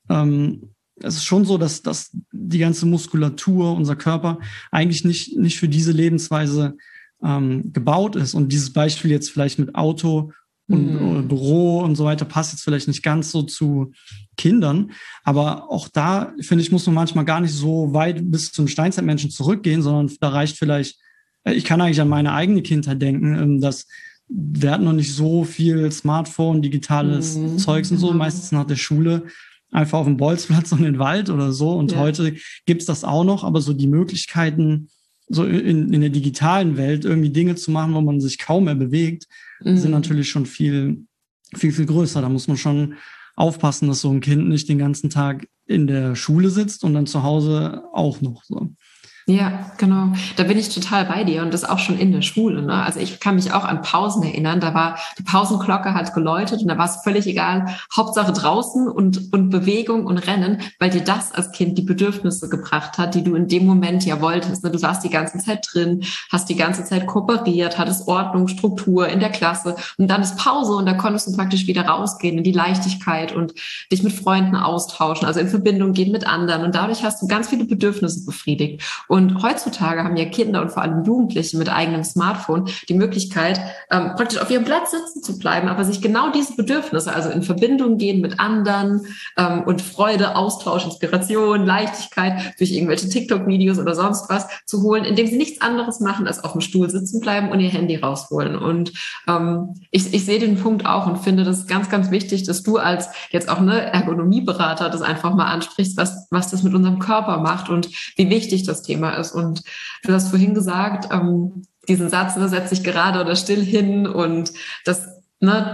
ähm, es ist schon so, dass, dass die ganze Muskulatur, unser Körper eigentlich nicht, nicht für diese Lebensweise ähm, gebaut ist. Und dieses Beispiel jetzt vielleicht mit Auto und mhm. Büro und so weiter passt jetzt vielleicht nicht ganz so zu Kindern. Aber auch da, finde ich, muss man manchmal gar nicht so weit bis zum Steinzeitmenschen zurückgehen, sondern da reicht vielleicht, ich kann eigentlich an meine eigene Kindheit denken, dass wir hatten noch nicht so viel Smartphone, digitales mhm. Zeugs und so, meistens nach der Schule einfach auf dem Bolzplatz und in den Wald oder so. Und ja. heute gibt's das auch noch, aber so die Möglichkeiten, so in, in der digitalen Welt irgendwie Dinge zu machen, wo man sich kaum mehr bewegt, mhm. sind natürlich schon viel, viel, viel größer. Da muss man schon aufpassen, dass so ein Kind nicht den ganzen Tag in der Schule sitzt und dann zu Hause auch noch so. Ja, genau. Da bin ich total bei dir, und das auch schon in der Schule. Ne? Also ich kann mich auch an Pausen erinnern. Da war die Pausenglocke hat geläutet und da war es völlig egal. Hauptsache draußen und und Bewegung und Rennen, weil dir das als Kind die Bedürfnisse gebracht hat, die du in dem Moment ja wolltest. Ne? Du saßt die ganze Zeit drin, hast die ganze Zeit kooperiert, hattest Ordnung, Struktur in der Klasse, und dann ist Pause und da konntest du praktisch wieder rausgehen in die Leichtigkeit und dich mit Freunden austauschen, also in Verbindung gehen mit anderen, und dadurch hast du ganz viele Bedürfnisse befriedigt. Und heutzutage haben ja Kinder und vor allem Jugendliche mit eigenem Smartphone die Möglichkeit, ähm, praktisch auf ihrem Platz sitzen zu bleiben, aber sich genau diese Bedürfnisse, also in Verbindung gehen mit anderen ähm, und Freude, Austausch, Inspiration, Leichtigkeit durch irgendwelche TikTok-Videos oder sonst was zu holen, indem sie nichts anderes machen, als auf dem Stuhl sitzen bleiben und ihr Handy rausholen. Und ähm, ich, ich sehe den Punkt auch und finde das ganz, ganz wichtig, dass du als jetzt auch ne Ergonomieberater das einfach mal ansprichst, was, was das mit unserem Körper macht und wie wichtig das Thema ist. Und du hast vorhin gesagt, ähm, diesen Satz, ne, setz dich gerade oder still hin, und das, ne,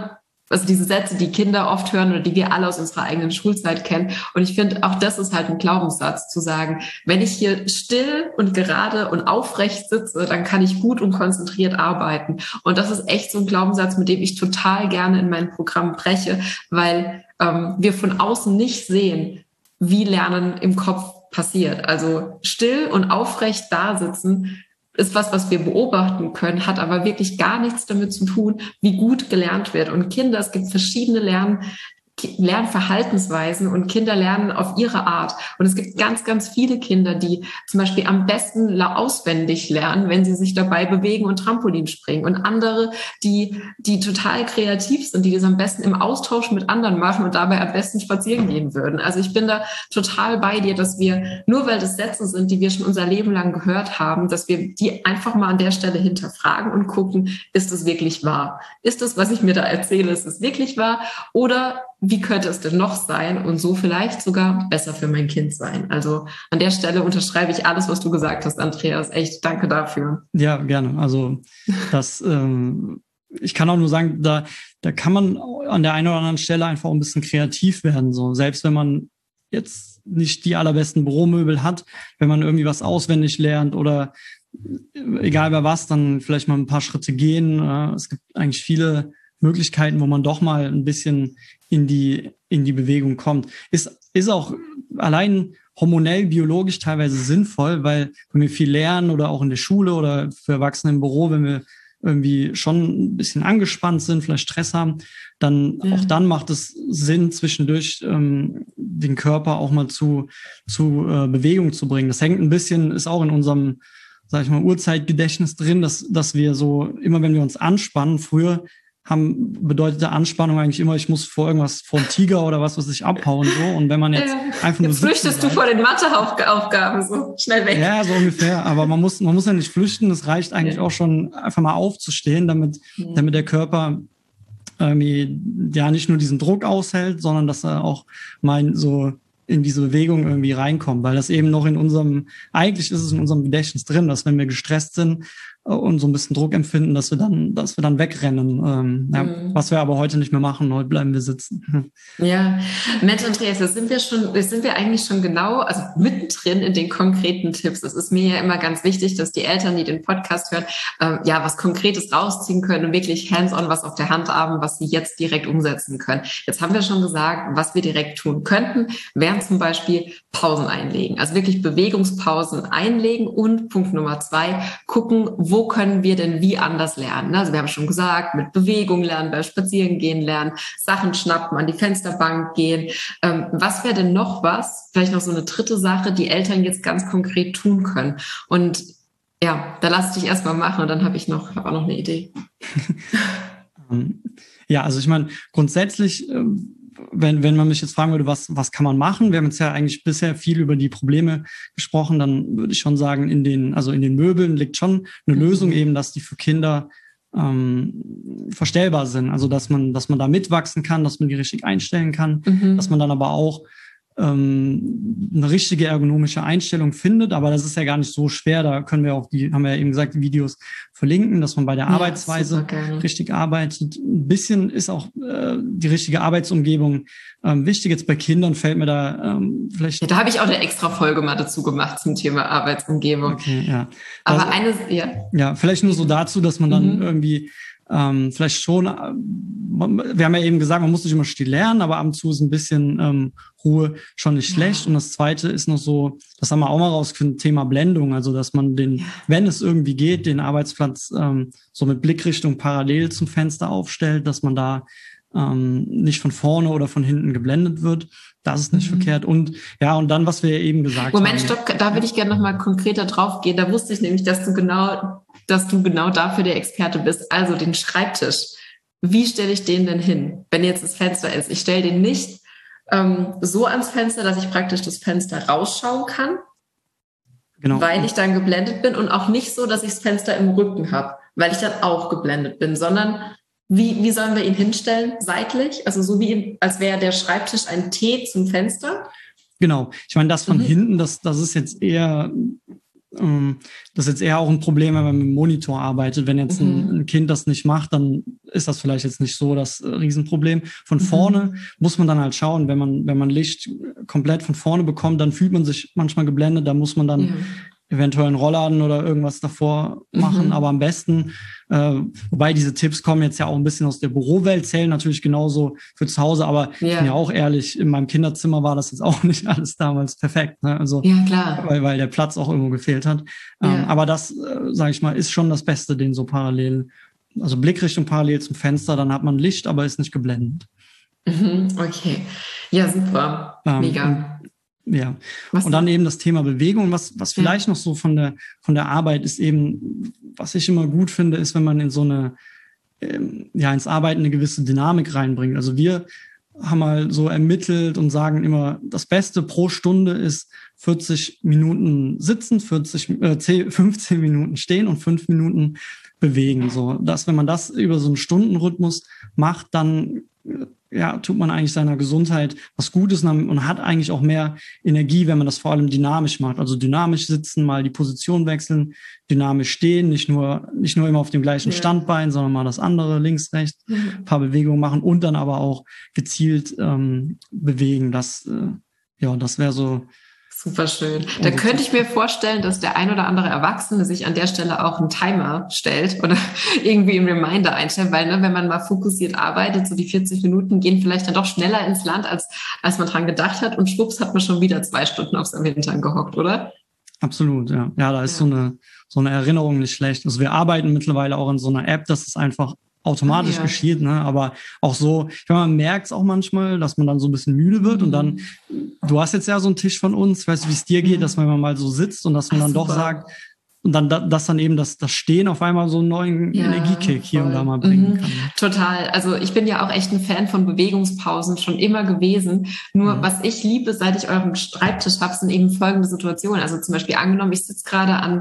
Also diese Sätze, die Kinder oft hören oder die wir alle aus unserer eigenen Schulzeit kennen. Und ich finde, auch das ist halt ein Glaubenssatz, zu sagen, wenn ich hier still und gerade und aufrecht sitze, dann kann ich gut und konzentriert arbeiten. Und das ist echt so ein Glaubenssatz, mit dem ich total gerne in meinem Programm breche, weil ähm, wir von außen nicht sehen, wie Lernen im Kopf passiert. Also still und aufrecht da sitzen ist was, was wir beobachten können, hat aber wirklich gar nichts damit zu tun, wie gut gelernt wird. Und Kinder, es gibt verschiedene Lern- Lernverhaltensweisen und Kinder lernen auf ihre Art. Und es gibt ganz, ganz viele Kinder, die zum Beispiel am besten auswendig lernen, wenn sie sich dabei bewegen und Trampolin springen. Und andere, die, die total kreativ sind, die das am besten im Austausch mit anderen machen und dabei am besten spazieren gehen würden. Also ich bin da total bei dir, dass wir, nur weil das Sätze sind, die wir schon unser Leben lang gehört haben, dass wir die einfach mal an der Stelle hinterfragen und gucken, ist es wirklich wahr? Ist das, was ich mir da erzähle, ist es wirklich wahr? Oder wie könnte es denn noch sein und so vielleicht sogar besser für mein Kind sein? Also an der Stelle unterschreibe ich alles, was du gesagt hast, Andreas. Echt, danke dafür. Ja, gerne. Also das, ähm, ich kann auch nur sagen, da, da kann man an der einen oder anderen Stelle einfach ein bisschen kreativ werden. So, selbst wenn man jetzt nicht die allerbesten Büromöbel hat, wenn man irgendwie was auswendig lernt oder egal bei was, dann vielleicht mal ein paar Schritte gehen. Äh, es gibt eigentlich viele Möglichkeiten, wo man doch mal ein bisschen in die, in die Bewegung kommt. Ist, ist auch allein hormonell, biologisch teilweise sinnvoll, weil wenn wir viel lernen oder auch in der Schule oder für Erwachsene im Büro, wenn wir irgendwie schon ein bisschen angespannt sind, vielleicht Stress haben, dann ja. auch dann macht es Sinn, zwischendurch ähm, den Körper auch mal zu, zu äh, Bewegung zu bringen. Das hängt ein bisschen, ist auch in unserem, sag ich mal, Urzeitgedächtnis drin, dass, dass wir so, immer wenn wir uns anspannen, früher haben bedeutete Anspannung eigentlich immer, ich muss vor irgendwas, vor einem Tiger oder was, was ich abhauen, so. Und wenn man jetzt ja, einfach nur jetzt flüchtest du vor den Matheaufgaben, so schnell weg. Ja, so ungefähr. Aber man muss, man muss ja nicht flüchten. Es reicht eigentlich ja. auch schon, einfach mal aufzustehen, damit, ja. damit der Körper irgendwie, ja, nicht nur diesen Druck aushält, sondern dass er auch mal so in diese Bewegung irgendwie reinkommt, weil das eben noch in unserem, eigentlich ist es in unserem Gedächtnis drin, dass wenn wir gestresst sind und so ein bisschen Druck empfinden, dass wir dann, dass wir dann wegrennen. Ähm, ja, mhm. Was wir aber heute nicht mehr machen, heute bleiben wir sitzen. Ja, Mensch, Andreas, jetzt sind wir schon, jetzt sind wir eigentlich schon genau, also mittendrin in den konkreten Tipps. Es ist mir ja immer ganz wichtig, dass die Eltern, die den Podcast hören, ähm, ja, was Konkretes rausziehen können und wirklich hands-on was auf der Hand haben, was sie jetzt direkt umsetzen können. Jetzt haben wir schon gesagt, was wir direkt tun könnten, wären zum Beispiel Pausen einlegen. Also wirklich Bewegungspausen einlegen und Punkt Nummer zwei, gucken, wo Wo können wir denn wie anders lernen? Also wir haben schon gesagt, mit Bewegung lernen, beim Spazierengehen lernen, Sachen schnappen, an die Fensterbank gehen. Ähm, was wäre denn noch was, vielleicht noch so eine dritte Sache, die Eltern jetzt ganz konkret tun können? Und ja, da lass dich erstmal machen und dann habe ich noch, hab auch noch eine Idee. Ja, also ich meine, grundsätzlich, wenn, wenn man mich jetzt fragen würde, was, was kann man machen? Wir haben jetzt ja eigentlich bisher viel über die Probleme gesprochen, dann würde ich schon sagen, in den, also in den Möbeln liegt schon eine mhm. Lösung eben, dass die für Kinder ähm, verstellbar sind. Also, dass man, dass man da mitwachsen kann, dass man die richtig einstellen kann, mhm. dass man dann aber auch ähm, eine richtige ergonomische Einstellung findet. Aber das ist ja gar nicht so schwer. Da können wir auch die, haben wir ja eben gesagt, die Videos verlinken, dass man bei der ja, Arbeitsweise richtig arbeitet. Ein bisschen ist auch äh, die richtige Arbeitsumgebung ähm, wichtig. Jetzt bei Kindern fällt mir da ähm, vielleicht... Ja, da habe ich auch eine extra Folge mal dazu gemacht zum Thema Arbeitsumgebung. Okay, ja. Aber also, eine... Ja. ja, vielleicht nur so dazu, dass man dann mhm. irgendwie ähm, vielleicht schon... Wir haben ja eben gesagt, man muss nicht immer still lernen, aber ab und zu ist ein bisschen ähm, Ruhe schon nicht schlecht. Ja. Und das Zweite ist noch so, das haben wir auch mal rausgefunden, Thema Blendung. Also, dass man den, ja. wenn es irgendwie geht, den Arbeitsplatz ähm, so mit Blickrichtung parallel zum Fenster aufstellt, dass man da ähm, nicht von vorne oder von hinten geblendet wird. Das ist nicht mhm. verkehrt. Und ja, und dann, was wir eben gesagt Moment, haben. Moment, stopp, da würde ich gerne noch mal konkreter drauf gehen. Da wusste ich nämlich, dass du genau, dass du genau dafür der Experte bist. Also den Schreibtisch. Wie stelle ich den denn hin, wenn jetzt das Fenster ist? Ich stelle den nicht ähm, so ans Fenster, dass ich praktisch das Fenster rausschauen kann, genau. weil ich dann geblendet bin, und auch nicht so, dass ich das Fenster im Rücken habe, weil ich dann auch geblendet bin, sondern wie, wie sollen wir ihn hinstellen? Seitlich? Also so wie, als wäre der Schreibtisch ein T zum Fenster? Genau. Ich meine, das von mhm. hinten, das, das ist jetzt eher... ähm, das ist jetzt eher auch ein Problem, wenn man mit dem Monitor arbeitet. Wenn jetzt ein, ein Kind das nicht macht, dann ist das vielleicht jetzt nicht so das äh, Riesenproblem. Von mhm. vorne muss man dann halt schauen, wenn man, wenn man Licht komplett von vorne bekommt, dann fühlt man sich manchmal geblendet, da muss man dann ja. eventuell einen Rollladen oder irgendwas davor machen, mhm. aber am besten, äh, wobei diese Tipps kommen jetzt ja auch ein bisschen aus der Bürowelt, zählen natürlich genauso für zu Hause, aber ja. ich bin ja auch ehrlich, in meinem Kinderzimmer war das jetzt auch nicht alles damals perfekt, ne? Also, ja, klar. Weil, weil der Platz auch irgendwo gefehlt hat. Ja. Ähm, aber das, äh, sage ich mal, ist schon das Beste, den so parallel, also Blickrichtung parallel zum Fenster, dann hat man Licht, aber ist nicht geblendet. Mhm, okay. Ja, super. Ähm, Mega. Ja, was und dann eben das Thema Bewegung. Was, was vielleicht ja. noch so von der, von der Arbeit ist eben, was ich immer gut finde, ist, wenn man in so eine, ähm, ja, ins Arbeiten eine gewisse Dynamik reinbringt. Also wir haben mal so ermittelt und sagen immer, das Beste pro Stunde ist vierzig Minuten sitzen, vierzig, äh, zehn, fünfzehn Minuten stehen und fünf Minuten bewegen. So, dass, wenn man das über so einen Stundenrhythmus macht, dann ja, tut man eigentlich seiner Gesundheit was Gutes und hat eigentlich auch mehr Energie, wenn man das vor allem dynamisch macht. Also dynamisch sitzen, mal die Position wechseln, dynamisch stehen, nicht nur, nicht nur immer auf dem gleichen ja. Standbein, sondern mal das andere, links, rechts, mhm. ein paar Bewegungen machen und dann aber auch gezielt ähm, bewegen. Das, äh, ja, das wäre so. Super schön. Da könnte ich mir vorstellen, dass der ein oder andere Erwachsene sich an der Stelle auch einen Timer stellt oder irgendwie einen Reminder einstellt, weil ne, wenn man mal fokussiert arbeitet, so die vierzig Minuten gehen vielleicht dann doch schneller ins Land, als, als man dran gedacht hat und schwupps hat man schon wieder zwei Stunden auf seinem Hintern gehockt, oder? Absolut, ja. Ja, da ist ja. so eine, so eine Erinnerung nicht schlecht. Also wir arbeiten mittlerweile auch in so einer App, dass es einfach automatisch ja. geschieht, ne? Aber auch so, ich meine, man merkt es auch manchmal, dass man dann so ein bisschen müde wird mhm. und dann, du hast jetzt ja so einen Tisch von uns, ich weiß nicht, wie es dir geht, mhm. dass man mal so sitzt und dass man Ach, dann super. doch sagt, und dann, dass dann eben das, das Stehen auf einmal so einen neuen ja, Energiekick hier voll. und da mal bringen mhm. kann. Total. Also ich bin ja auch echt ein Fan von Bewegungspausen, schon immer gewesen. Nur mhm. was ich liebe, seit ich euren Schreibtisch habe, sind eben folgende Situationen. Also zum Beispiel angenommen, ich sitze gerade an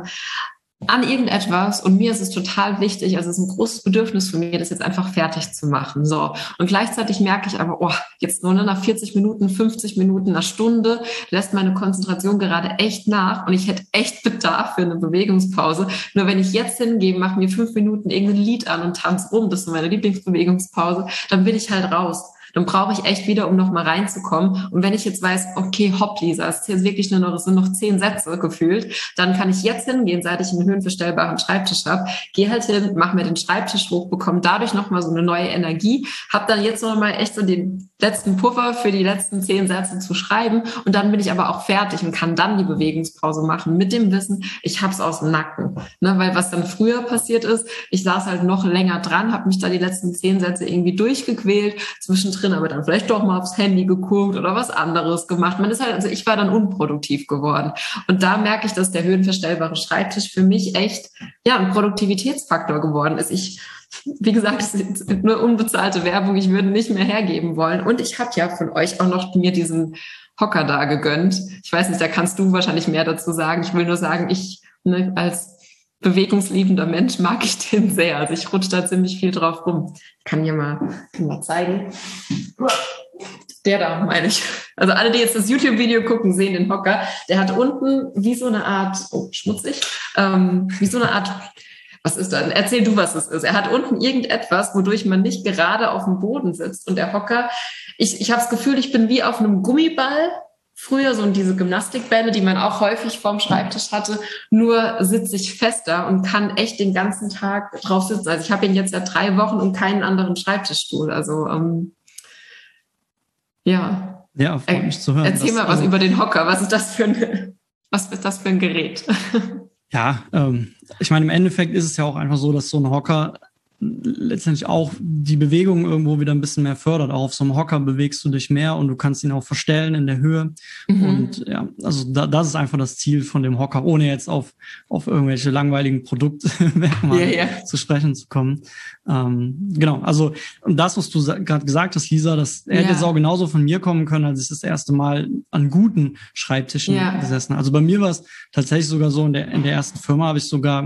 an irgendetwas und mir ist es total wichtig, also es ist ein großes Bedürfnis für mich, das jetzt einfach fertig zu machen. So. Und gleichzeitig merke ich aber, oh, jetzt nur nach vierzig Minuten, fünfzig Minuten, einer Stunde lässt meine Konzentration gerade echt nach und ich hätte echt Bedarf für eine Bewegungspause. Nur wenn ich jetzt hingehe, mache mir fünf Minuten irgendein Lied an und tanze rum, das ist meine Lieblingsbewegungspause, dann bin ich halt raus. Dann brauche ich echt wieder, um noch mal reinzukommen. Und wenn ich jetzt weiß, okay, hopp, Lisa, es ist jetzt wirklich nur noch, es sind noch zehn Sätze gefühlt, dann kann ich jetzt hingehen, seit ich einen höhenverstellbaren Schreibtisch habe, gehe halt hin, mache mir den Schreibtisch hoch, bekomme dadurch noch mal so eine neue Energie, habe dann jetzt noch mal echt so den letzten Puffer für die letzten zehn Sätze zu schreiben und dann bin ich aber auch fertig und kann dann die Bewegungspause machen mit dem Wissen, ich hab's aus dem Nacken. Ne, weil was dann früher passiert ist, ich saß halt noch länger dran, habe mich da die letzten zehn Sätze irgendwie durchgequält, zwischendrin aber dann vielleicht doch mal aufs Handy geguckt oder was anderes gemacht. Man ist halt, also ich war dann unproduktiv geworden. Und da merke ich, dass der höhenverstellbare Schreibtisch für mich echt, ja, ein Produktivitätsfaktor geworden ist. Ich, wie gesagt, es ist nur unbezahlte Werbung. Ich würde nicht mehr hergeben wollen. Und ich habe ja von euch auch noch mir diesen Hocker da gegönnt. Ich weiß nicht, da kannst du wahrscheinlich mehr dazu sagen. Ich will nur sagen, ich, ne, als bewegungsliebender Mensch mag ich den sehr. Also ich rutsche da ziemlich viel drauf rum. Ich kann hier mal, kann mal zeigen. Der da, meine ich. Also alle, die jetzt das YouTube-Video gucken, sehen den Hocker. Der hat unten wie so eine Art, oh, schmutzig, ähm, wie so eine Art, was ist da? Erzähl du, was es ist. Er hat unten irgendetwas, wodurch man nicht gerade auf dem Boden sitzt. Und der Hocker, ich, ich habe das Gefühl, ich bin wie auf einem Gummiball. Früher so diese Gymnastikbälle, die man auch häufig vorm Schreibtisch hatte, nur sitze ich fester und kann echt den ganzen Tag drauf sitzen. Also ich habe ihn jetzt seit drei Wochen und keinen anderen Schreibtischstuhl. Also ähm, ja. Ja, freut mich zu hören. Erzähl mal was über den Hocker. Was ist das für ein, was ist das für ein Gerät? Ja, ähm, ich meine, im Endeffekt ist es ja auch einfach so, dass so ein Hocker letztendlich auch die Bewegung irgendwo wieder ein bisschen mehr fördert. Auch auf so einem Hocker bewegst du dich mehr und du kannst ihn auch verstellen in der Höhe. Mhm. Und ja, also da, das ist einfach das Ziel von dem Hocker, ohne jetzt auf, auf irgendwelche langweiligen Produktmerkmale yeah, yeah. zu sprechen zu kommen. Ähm, genau, also und das, was du gerade gesagt hast, Lisa, das yeah. hätte jetzt auch genauso von mir kommen können, als ich das erste Mal an guten Schreibtischen yeah. gesessen habe. Also bei mir war es tatsächlich sogar so, in der, in der ersten Firma habe ich sogar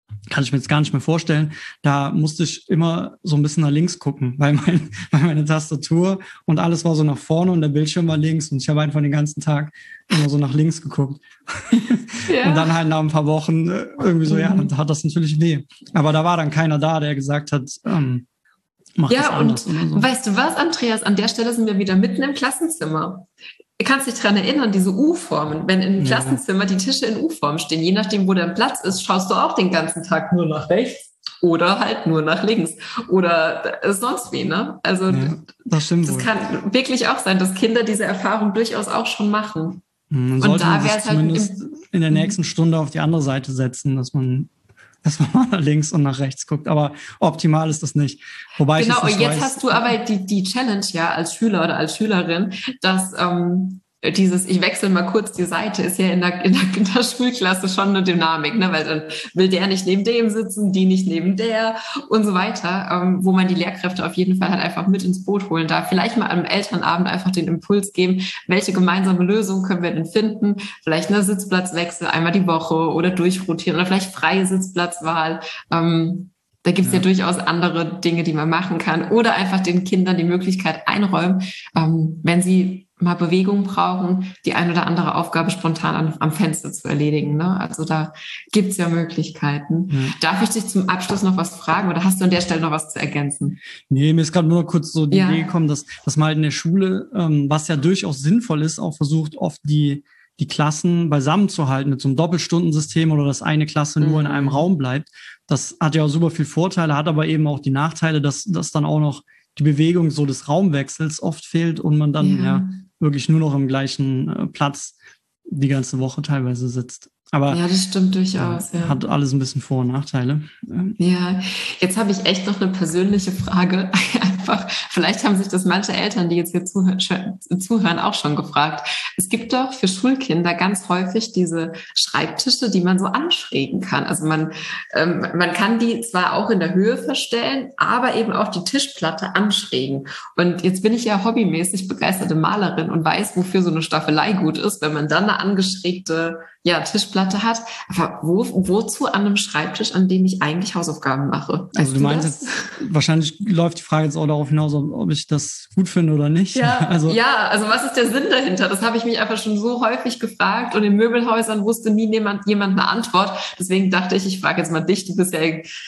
kann ich mir jetzt gar nicht mehr vorstellen. Da musste ich immer so ein bisschen nach links gucken, weil, mein, weil meine Tastatur und alles war so nach vorne und der Bildschirm war links und ich habe einfach den ganzen Tag immer so nach links geguckt. Ja. Und dann halt nach ein paar Wochen irgendwie so, mhm. ja, dann hat das natürlich weh. Aber da war dann keiner da, der gesagt hat, ähm, mach das anders. Ja, und so. Weißt du was, Andreas, an der Stelle sind wir wieder mitten im Klassenzimmer. Du kannst dich daran erinnern, diese U-Formen, wenn im Klassenzimmer die Tische in U-Form stehen, je nachdem, wo der Platz ist, schaust du auch den ganzen Tag nur nach rechts oder halt nur nach links oder sonst wie, ne? Also ja, das, stimmt das wohl. Kann wirklich auch sein, dass Kinder diese Erfahrung durchaus auch schon machen. Man sollte und da wäre es halt zumindest im, in der nächsten Stunde auf die andere Seite setzen, dass man dass man mal nach links und nach rechts guckt. Aber optimal ist das nicht. Wobei genau, ich und jetzt weiß, hast du aber die, die Challenge ja als Schüler oder als Schülerin, dass ähm, dieses, ich wechsle mal kurz die Seite, ist ja in der, in der, in der Schulklasse schon eine Dynamik, ne? Weil dann will der nicht neben dem sitzen, die nicht neben der und so weiter, ähm, wo man die Lehrkräfte auf jeden Fall halt einfach mit ins Boot holen darf. Vielleicht mal am Elternabend einfach den Impuls geben, welche gemeinsame Lösung können wir denn finden? Vielleicht eine Sitzplatzwechsel einmal die Woche oder durchrotieren oder vielleicht freie Sitzplatzwahl. Ähm, Da gibt's ja. ja durchaus andere Dinge, die man machen kann. Oder einfach den Kindern die Möglichkeit einräumen, ähm, wenn sie mal Bewegung brauchen, die ein oder andere Aufgabe spontan an, am Fenster zu erledigen. Ne? Also da gibt's ja Möglichkeiten. Ja. Darf ich dich zum Abschluss noch was fragen oder hast du an der Stelle noch was zu ergänzen? Nee, mir ist gerade nur kurz so die ja. Idee gekommen, dass, dass man halt in der Schule, ähm, was ja durchaus sinnvoll ist, auch versucht, oft die die Klassen beisammen zu halten mit so einem Doppelstundensystem oder dass eine Klasse nur mhm. in einem Raum bleibt. Das hat ja auch super viel Vorteile, hat aber eben auch die Nachteile, dass, dass dann auch noch die Bewegung so des Raumwechsels oft fehlt und man dann ja, ja wirklich nur noch im gleichen äh, Platz die ganze Woche teilweise sitzt. Aber ja, das stimmt durchaus. Ja, ja. Hat alles ein bisschen Vor- und Nachteile. Ja, jetzt habe ich echt noch eine persönliche Frage. Einfach, vielleicht haben sich das manche Eltern, die jetzt hier zuhören, zuhören, auch schon gefragt. Es gibt doch für Schulkinder ganz häufig diese Schreibtische, die man so anschrägen kann. Also man, ähm, man kann die zwar auch in der Höhe verstellen, aber eben auch die Tischplatte anschrägen. Und jetzt bin ich ja hobbymäßig begeisterte Malerin und weiß, wofür so eine Staffelei gut ist, wenn man dann eine angeschrägte ja, Tischplatte hat. Aber wo, wozu an einem Schreibtisch, an dem ich eigentlich Hausaufgaben mache? Weißt also du meinst das? Jetzt, wahrscheinlich läuft die Frage jetzt auch darauf hinaus, ob ich das gut finde oder nicht. Ja, also, ja, also was ist der Sinn dahinter? Das habe ich mich einfach schon so häufig gefragt und in Möbelhäusern wusste nie jemand, jemand eine Antwort. Deswegen dachte ich, ich frage jetzt mal dich, du bist ja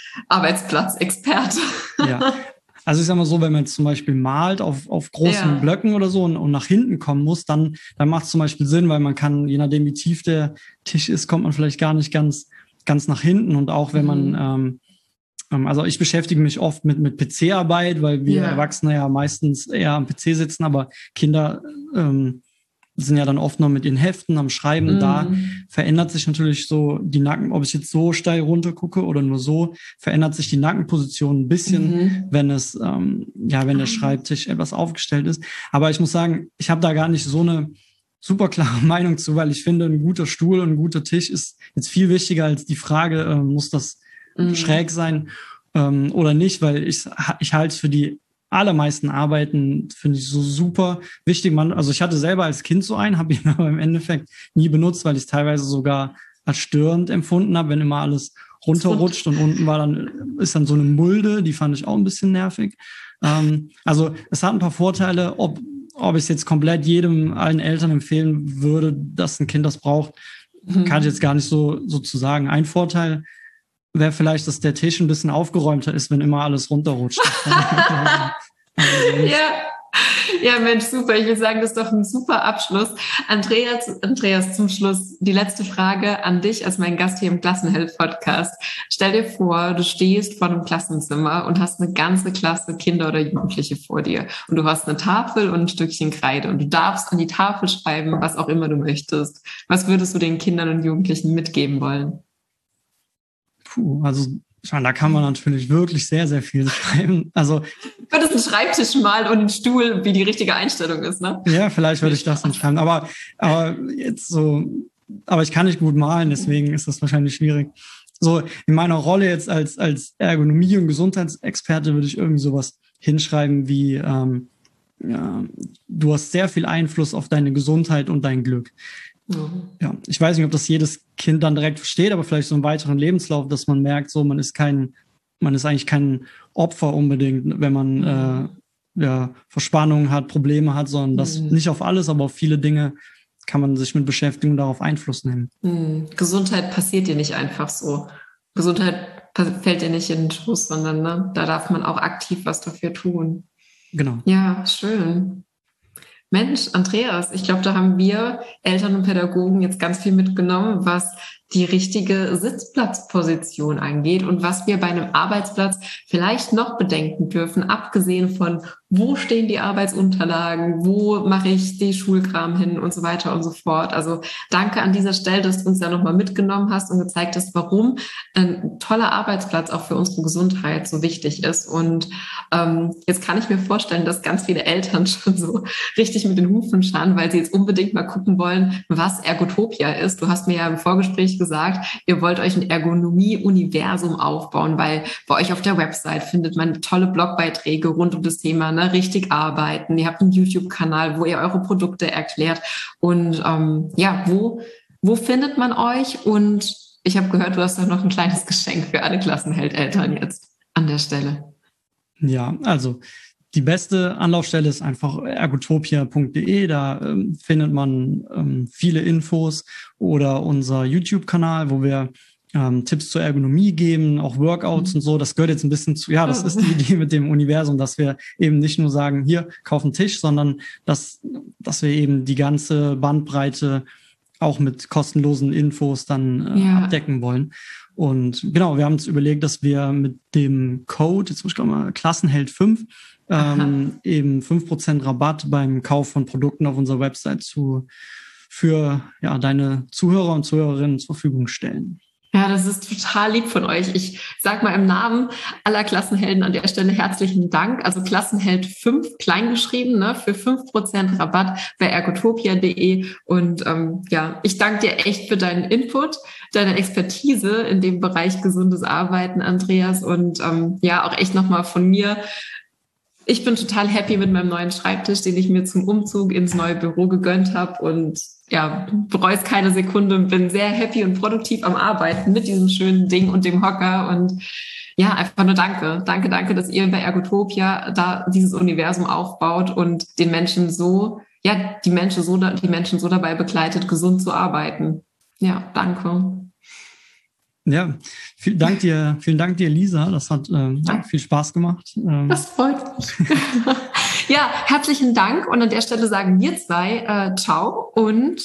Arbeitsplatzexperte. Ja. Also ich sag mal so, wenn man jetzt zum Beispiel malt auf, auf großen ja. Blöcken oder so und, und nach hinten kommen muss, dann, dann macht es zum Beispiel Sinn, weil man kann, je nachdem wie tief der Tisch ist, kommt man vielleicht gar nicht ganz, ganz nach hinten. Und auch wenn mhm. man, ähm, also ich beschäftige mich oft mit, mit P C-Arbeit, weil wir ja. Erwachsene ja meistens eher am P C sitzen, aber Kinder ähm, sind ja dann oft noch mit ihren Heften am Schreiben. Mhm. Da verändert sich natürlich so die Nacken, ob ich jetzt so steil runter gucke oder nur so, verändert sich die Nackenposition ein bisschen, mhm. wenn es, ähm, ja, wenn der Schreibtisch etwas aufgestellt ist. Aber ich muss sagen, ich habe da gar nicht so eine super klare Meinung zu, weil ich finde, ein guter Stuhl und ein guter Tisch ist jetzt viel wichtiger als die Frage, äh, muss das mhm. schräg sein ähm, oder nicht, weil ich, ich halte es für die allermeisten Arbeiten finde ich so super wichtig. Man, also ich hatte selber als Kind so einen, habe ihn aber im Endeffekt nie benutzt, weil ich es teilweise sogar als störend empfunden habe, wenn immer alles runterrutscht und unten war dann, ist dann so eine Mulde, die fand ich auch ein bisschen nervig. Ähm, also es hat ein paar Vorteile, ob, ob ich es jetzt komplett jedem, allen Eltern empfehlen würde, dass ein Kind das braucht, mhm. kann ich jetzt gar nicht so, so zu sagen. Ein Vorteil wäre vielleicht, dass der Tisch ein bisschen aufgeräumter ist, wenn immer alles runterrutscht. ja. ja, Mensch, super. Ich will sagen, das ist doch ein super Abschluss. Andreas, Andreas, zum Schluss die letzte Frage an dich als mein Gast hier im Klassenheld-Podcast. Stell dir vor, du stehst vor einem Klassenzimmer und hast eine ganze Klasse Kinder oder Jugendliche vor dir. Und du hast eine Tafel und ein Stückchen Kreide und du darfst an die Tafel schreiben, was auch immer du möchtest. Was würdest du den Kindern und Jugendlichen mitgeben wollen? Puh, also ich meine, da kann man natürlich wirklich sehr, sehr viel schreiben. Also du würdest einen Schreibtisch malen und einen Stuhl, wie die richtige Einstellung ist, ne? Ja, vielleicht würde ich das dann schreiben. Aber, aber jetzt so, aber ich kann nicht gut malen, deswegen ist das wahrscheinlich schwierig. So in meiner Rolle jetzt als als Ergonomie- und Gesundheitsexperte würde ich irgendwie sowas hinschreiben wie ähm, ja, du hast sehr viel Einfluss auf deine Gesundheit und dein Glück. Mhm. Ja, ich weiß nicht, ob das jedes Kind dann direkt versteht, aber vielleicht so im weiteren Lebenslauf, dass man merkt, so man ist kein, man ist eigentlich kein Opfer unbedingt, wenn man mhm. äh, ja, Verspannungen hat, Probleme hat, sondern das mhm. nicht auf alles, aber auf viele Dinge kann man sich mit beschäftigen und darauf Einfluss nehmen. Mhm. Gesundheit passiert dir nicht einfach so. Gesundheit fällt dir nicht in den Schoß, sondern ne, da darf man auch aktiv was dafür tun. Genau. Ja, schön. Mensch, Andreas, ich glaube, da haben wir Eltern und Pädagogen jetzt ganz viel mitgenommen, was die richtige Sitzplatzposition angeht und was wir bei einem Arbeitsplatz vielleicht noch bedenken dürfen, abgesehen von, wo stehen die Arbeitsunterlagen, wo mache ich die Schulkram hin und so weiter und so fort. Also danke an dieser Stelle, dass du uns da nochmal mitgenommen hast und gezeigt hast, warum ein toller Arbeitsplatz auch für unsere Gesundheit so wichtig ist. Und ähm, jetzt kann ich mir vorstellen, dass ganz viele Eltern schon so richtig mit den Hufen scharren, weil sie jetzt unbedingt mal gucken wollen, was Ergotopia ist. Du hast mir ja im Vorgespräch gesagt, ihr wollt euch ein Ergonomie-Universum aufbauen, weil bei euch auf der Website findet man tolle Blogbeiträge rund um das Thema, ne, richtig arbeiten. Ihr habt einen YouTube-Kanal, wo ihr eure Produkte erklärt. Und ähm, ja, wo, wo findet man euch? Und ich habe gehört, du hast doch noch ein kleines Geschenk für alle Klassenheld-Eltern jetzt an der Stelle. Ja, also die beste Anlaufstelle ist einfach ergotopia punkt de. Da ähm, findet man ähm, viele Infos oder unser YouTube-Kanal, wo wir ähm, Tipps zur Ergonomie geben, auch Workouts mhm. und so. Das gehört jetzt ein bisschen zu, ja, das oh. ist die Idee mit dem Universum, dass wir eben nicht nur sagen, hier, kauf einen Tisch, sondern dass, dass wir eben die ganze Bandbreite auch mit kostenlosen Infos dann äh, ja. abdecken wollen. Und genau, wir haben uns überlegt, dass wir mit dem Code, jetzt muss ich glaube mal, Klassenheld fünf, ähm, eben fünf Prozent Rabatt beim Kauf von Produkten auf unserer Website zu, für ja, deine Zuhörer und Zuhörerinnen zur Verfügung stellen. Ja, das ist total lieb von euch. Ich sag mal im Namen aller Klassenhelden an der Stelle herzlichen Dank. Also Klassenheld fünf, kleingeschrieben, ne, für fünf Prozent Rabatt bei ergotopia punkt de. Und ähm, ja, ich danke dir echt für deinen Input, deine Expertise in dem Bereich gesundes Arbeiten, Andreas. Und ähm, ja, auch echt nochmal von mir. Ich bin total happy mit meinem neuen Schreibtisch, den ich mir zum Umzug ins neue Büro gegönnt habe und ja, bereue es keine Sekunde und bin sehr happy und produktiv am Arbeiten mit diesem schönen Ding und dem Hocker und ja, einfach nur danke. Danke, danke, dass ihr bei Ergotopia da dieses Universum aufbaut und den Menschen so, ja, die Menschen so, die Menschen so dabei begleitet, gesund zu arbeiten. Ja, danke. Ja, vielen Dank dir, vielen Dank dir, Lisa. Das hat ähm, ja, viel Spaß gemacht. Ähm. Das freut mich. Ja, herzlichen Dank. Und an der Stelle sagen wir zwei äh, ciao und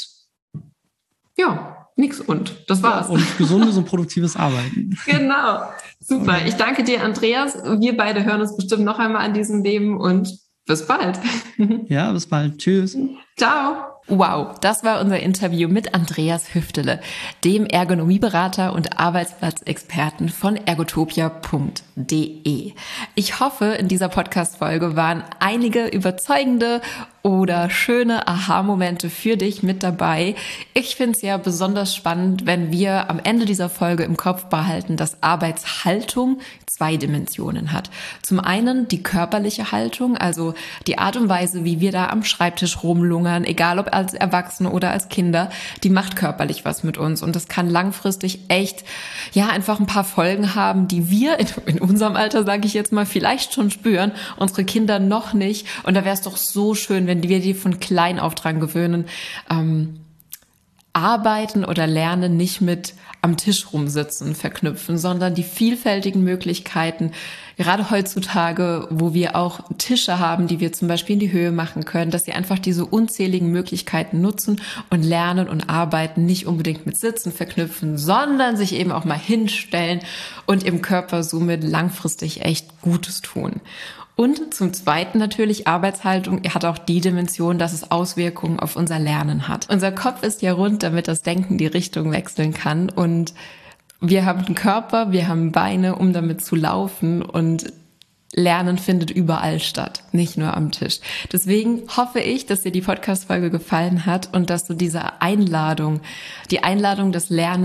ja, nix und. Das war's. Ja, und gesundes und produktives Arbeiten. Genau. Super. Ich danke dir, Andreas. Wir beide hören uns bestimmt noch einmal an diesem Leben und bis bald. Ja, bis bald. Tschüss. Ciao. Wow, das war unser Interview mit Andreas Hüftele, dem Ergonomieberater und Arbeitsplatzexperten von ergotopia punkt de. Ich hoffe, in dieser Podcast-Folge waren einige überzeugende oder schöne Aha-Momente für dich mit dabei. Ich finde es ja besonders spannend, wenn wir am Ende dieser Folge im Kopf behalten, dass Arbeitshaltung zwei Dimensionen hat. Zum einen die körperliche Haltung, also die Art und Weise, wie wir da am Schreibtisch rumlungern, egal ob als Erwachsene oder als Kinder, die macht körperlich was mit uns. Und das kann langfristig echt, ja, einfach ein paar Folgen haben, die wir in, in unserem Alter, sage ich jetzt mal, vielleicht schon spüren, unsere Kinder noch nicht. Und da wäre es doch so schön, wenn wir die von klein auf dran gewöhnen, ähm, Arbeiten oder Lernen nicht mit am Tisch rumsitzen verknüpfen, sondern die vielfältigen Möglichkeiten, gerade heutzutage, wo wir auch Tische haben, die wir zum Beispiel in die Höhe machen können, dass sie einfach diese unzähligen Möglichkeiten nutzen und Lernen und Arbeiten nicht unbedingt mit Sitzen verknüpfen, sondern sich eben auch mal hinstellen und im Körper somit langfristig echt Gutes tun. Und zum Zweiten natürlich, Arbeitshaltung hat auch die Dimension, dass es Auswirkungen auf unser Lernen hat. Unser Kopf ist ja rund, damit das Denken die Richtung wechseln kann. Und wir haben einen Körper, wir haben Beine, um damit zu laufen. Und Lernen findet überall statt, nicht nur am Tisch. Deswegen hoffe ich, dass dir die Podcast-Folge gefallen hat und dass du diese Einladung, die Einladung, das Lernen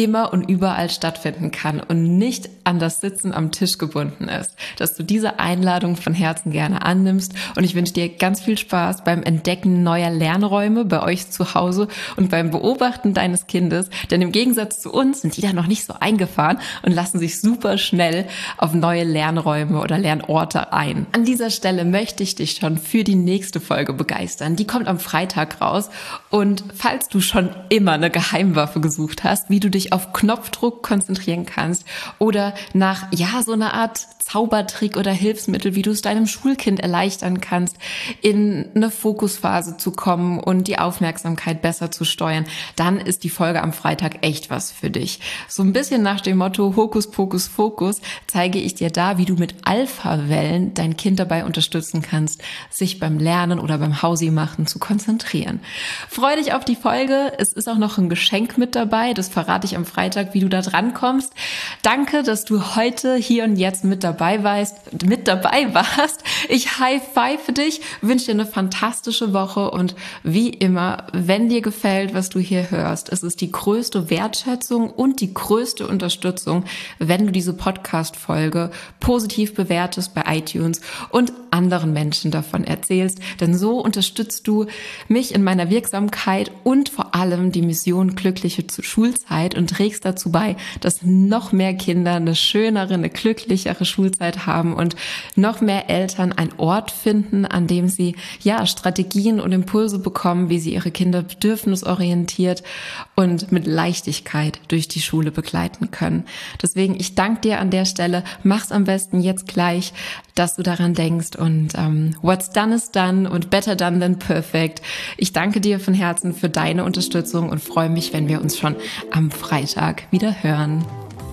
immer und überall stattfinden kann und nicht an das Sitzen am Tisch gebunden ist, dass du diese Einladung von Herzen gerne annimmst und ich wünsche dir ganz viel Spaß beim Entdecken neuer Lernräume bei euch zu Hause und beim Beobachten deines Kindes, denn im Gegensatz zu uns sind die da noch nicht so eingefahren und lassen sich super schnell auf neue Lernräume oder Lernorte ein. An dieser Stelle möchte ich dich schon für die nächste Folge begeistern. Die kommt am Freitag raus und falls du schon immer eine Geheimwaffe gesucht hast, wie du dich auf Knopfdruck konzentrieren kannst oder nach, ja, so einer Art Zaubertrick oder Hilfsmittel, wie du es deinem Schulkind erleichtern kannst, in eine Fokusphase zu kommen und die Aufmerksamkeit besser zu steuern, dann ist die Folge am Freitag echt was für dich. So ein bisschen nach dem Motto Hokus Pokus Fokus zeige ich dir da, wie du mit Alpha-Wellen dein Kind dabei unterstützen kannst, sich beim Lernen oder beim Hausi-Machen zu konzentrieren. Freu dich auf die Folge. Es ist auch noch ein Geschenk mit dabei. Das verrate ich am Freitag, wie du da dran kommst. Danke, dass du heute hier und jetzt mit dabei weißt, mit dabei warst. Ich high-five dich, wünsche dir eine fantastische Woche und wie immer, wenn dir gefällt, was du hier hörst, es ist die größte Wertschätzung und die größte Unterstützung, wenn du diese Podcast-Folge positiv bewertest bei iTunes und anderen Menschen davon erzählst, denn so unterstützt du mich in meiner Wirksamkeit und vor allem die Mission glückliche Schulzeit und trägst dazu bei, dass noch mehr Kinder eine schönere, eine glücklichere Schulzeit haben und noch mehr Eltern einen Ort finden, an dem sie ja Strategien und Impulse bekommen, wie sie ihre Kinder bedürfnisorientiert und mit Leichtigkeit durch die Schule begleiten können. Deswegen, ich danke dir an der Stelle. Mach's am besten jetzt gleich, dass du daran denkst und ähm, what's done is done und better done than perfect. Ich danke dir von Herzen für deine Unterstützung und freue mich, wenn wir uns schon am Freitag wieder hören.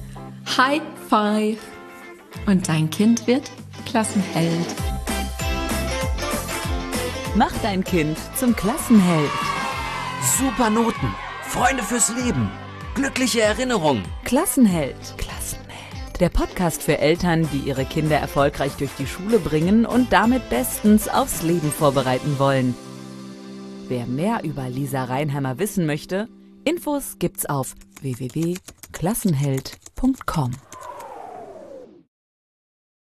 High five! Und dein Kind wird Klassenheld. Mach dein Kind zum Klassenheld. Super Noten, Freunde fürs Leben, glückliche Erinnerungen. Klassenheld. Klassenheld. Der Podcast für Eltern, die ihre Kinder erfolgreich durch die Schule bringen und damit bestens aufs Leben vorbereiten wollen. Wer mehr über Lisa Reinheimer wissen möchte, Infos gibt's auf w w w punkt klassenheld punkt com.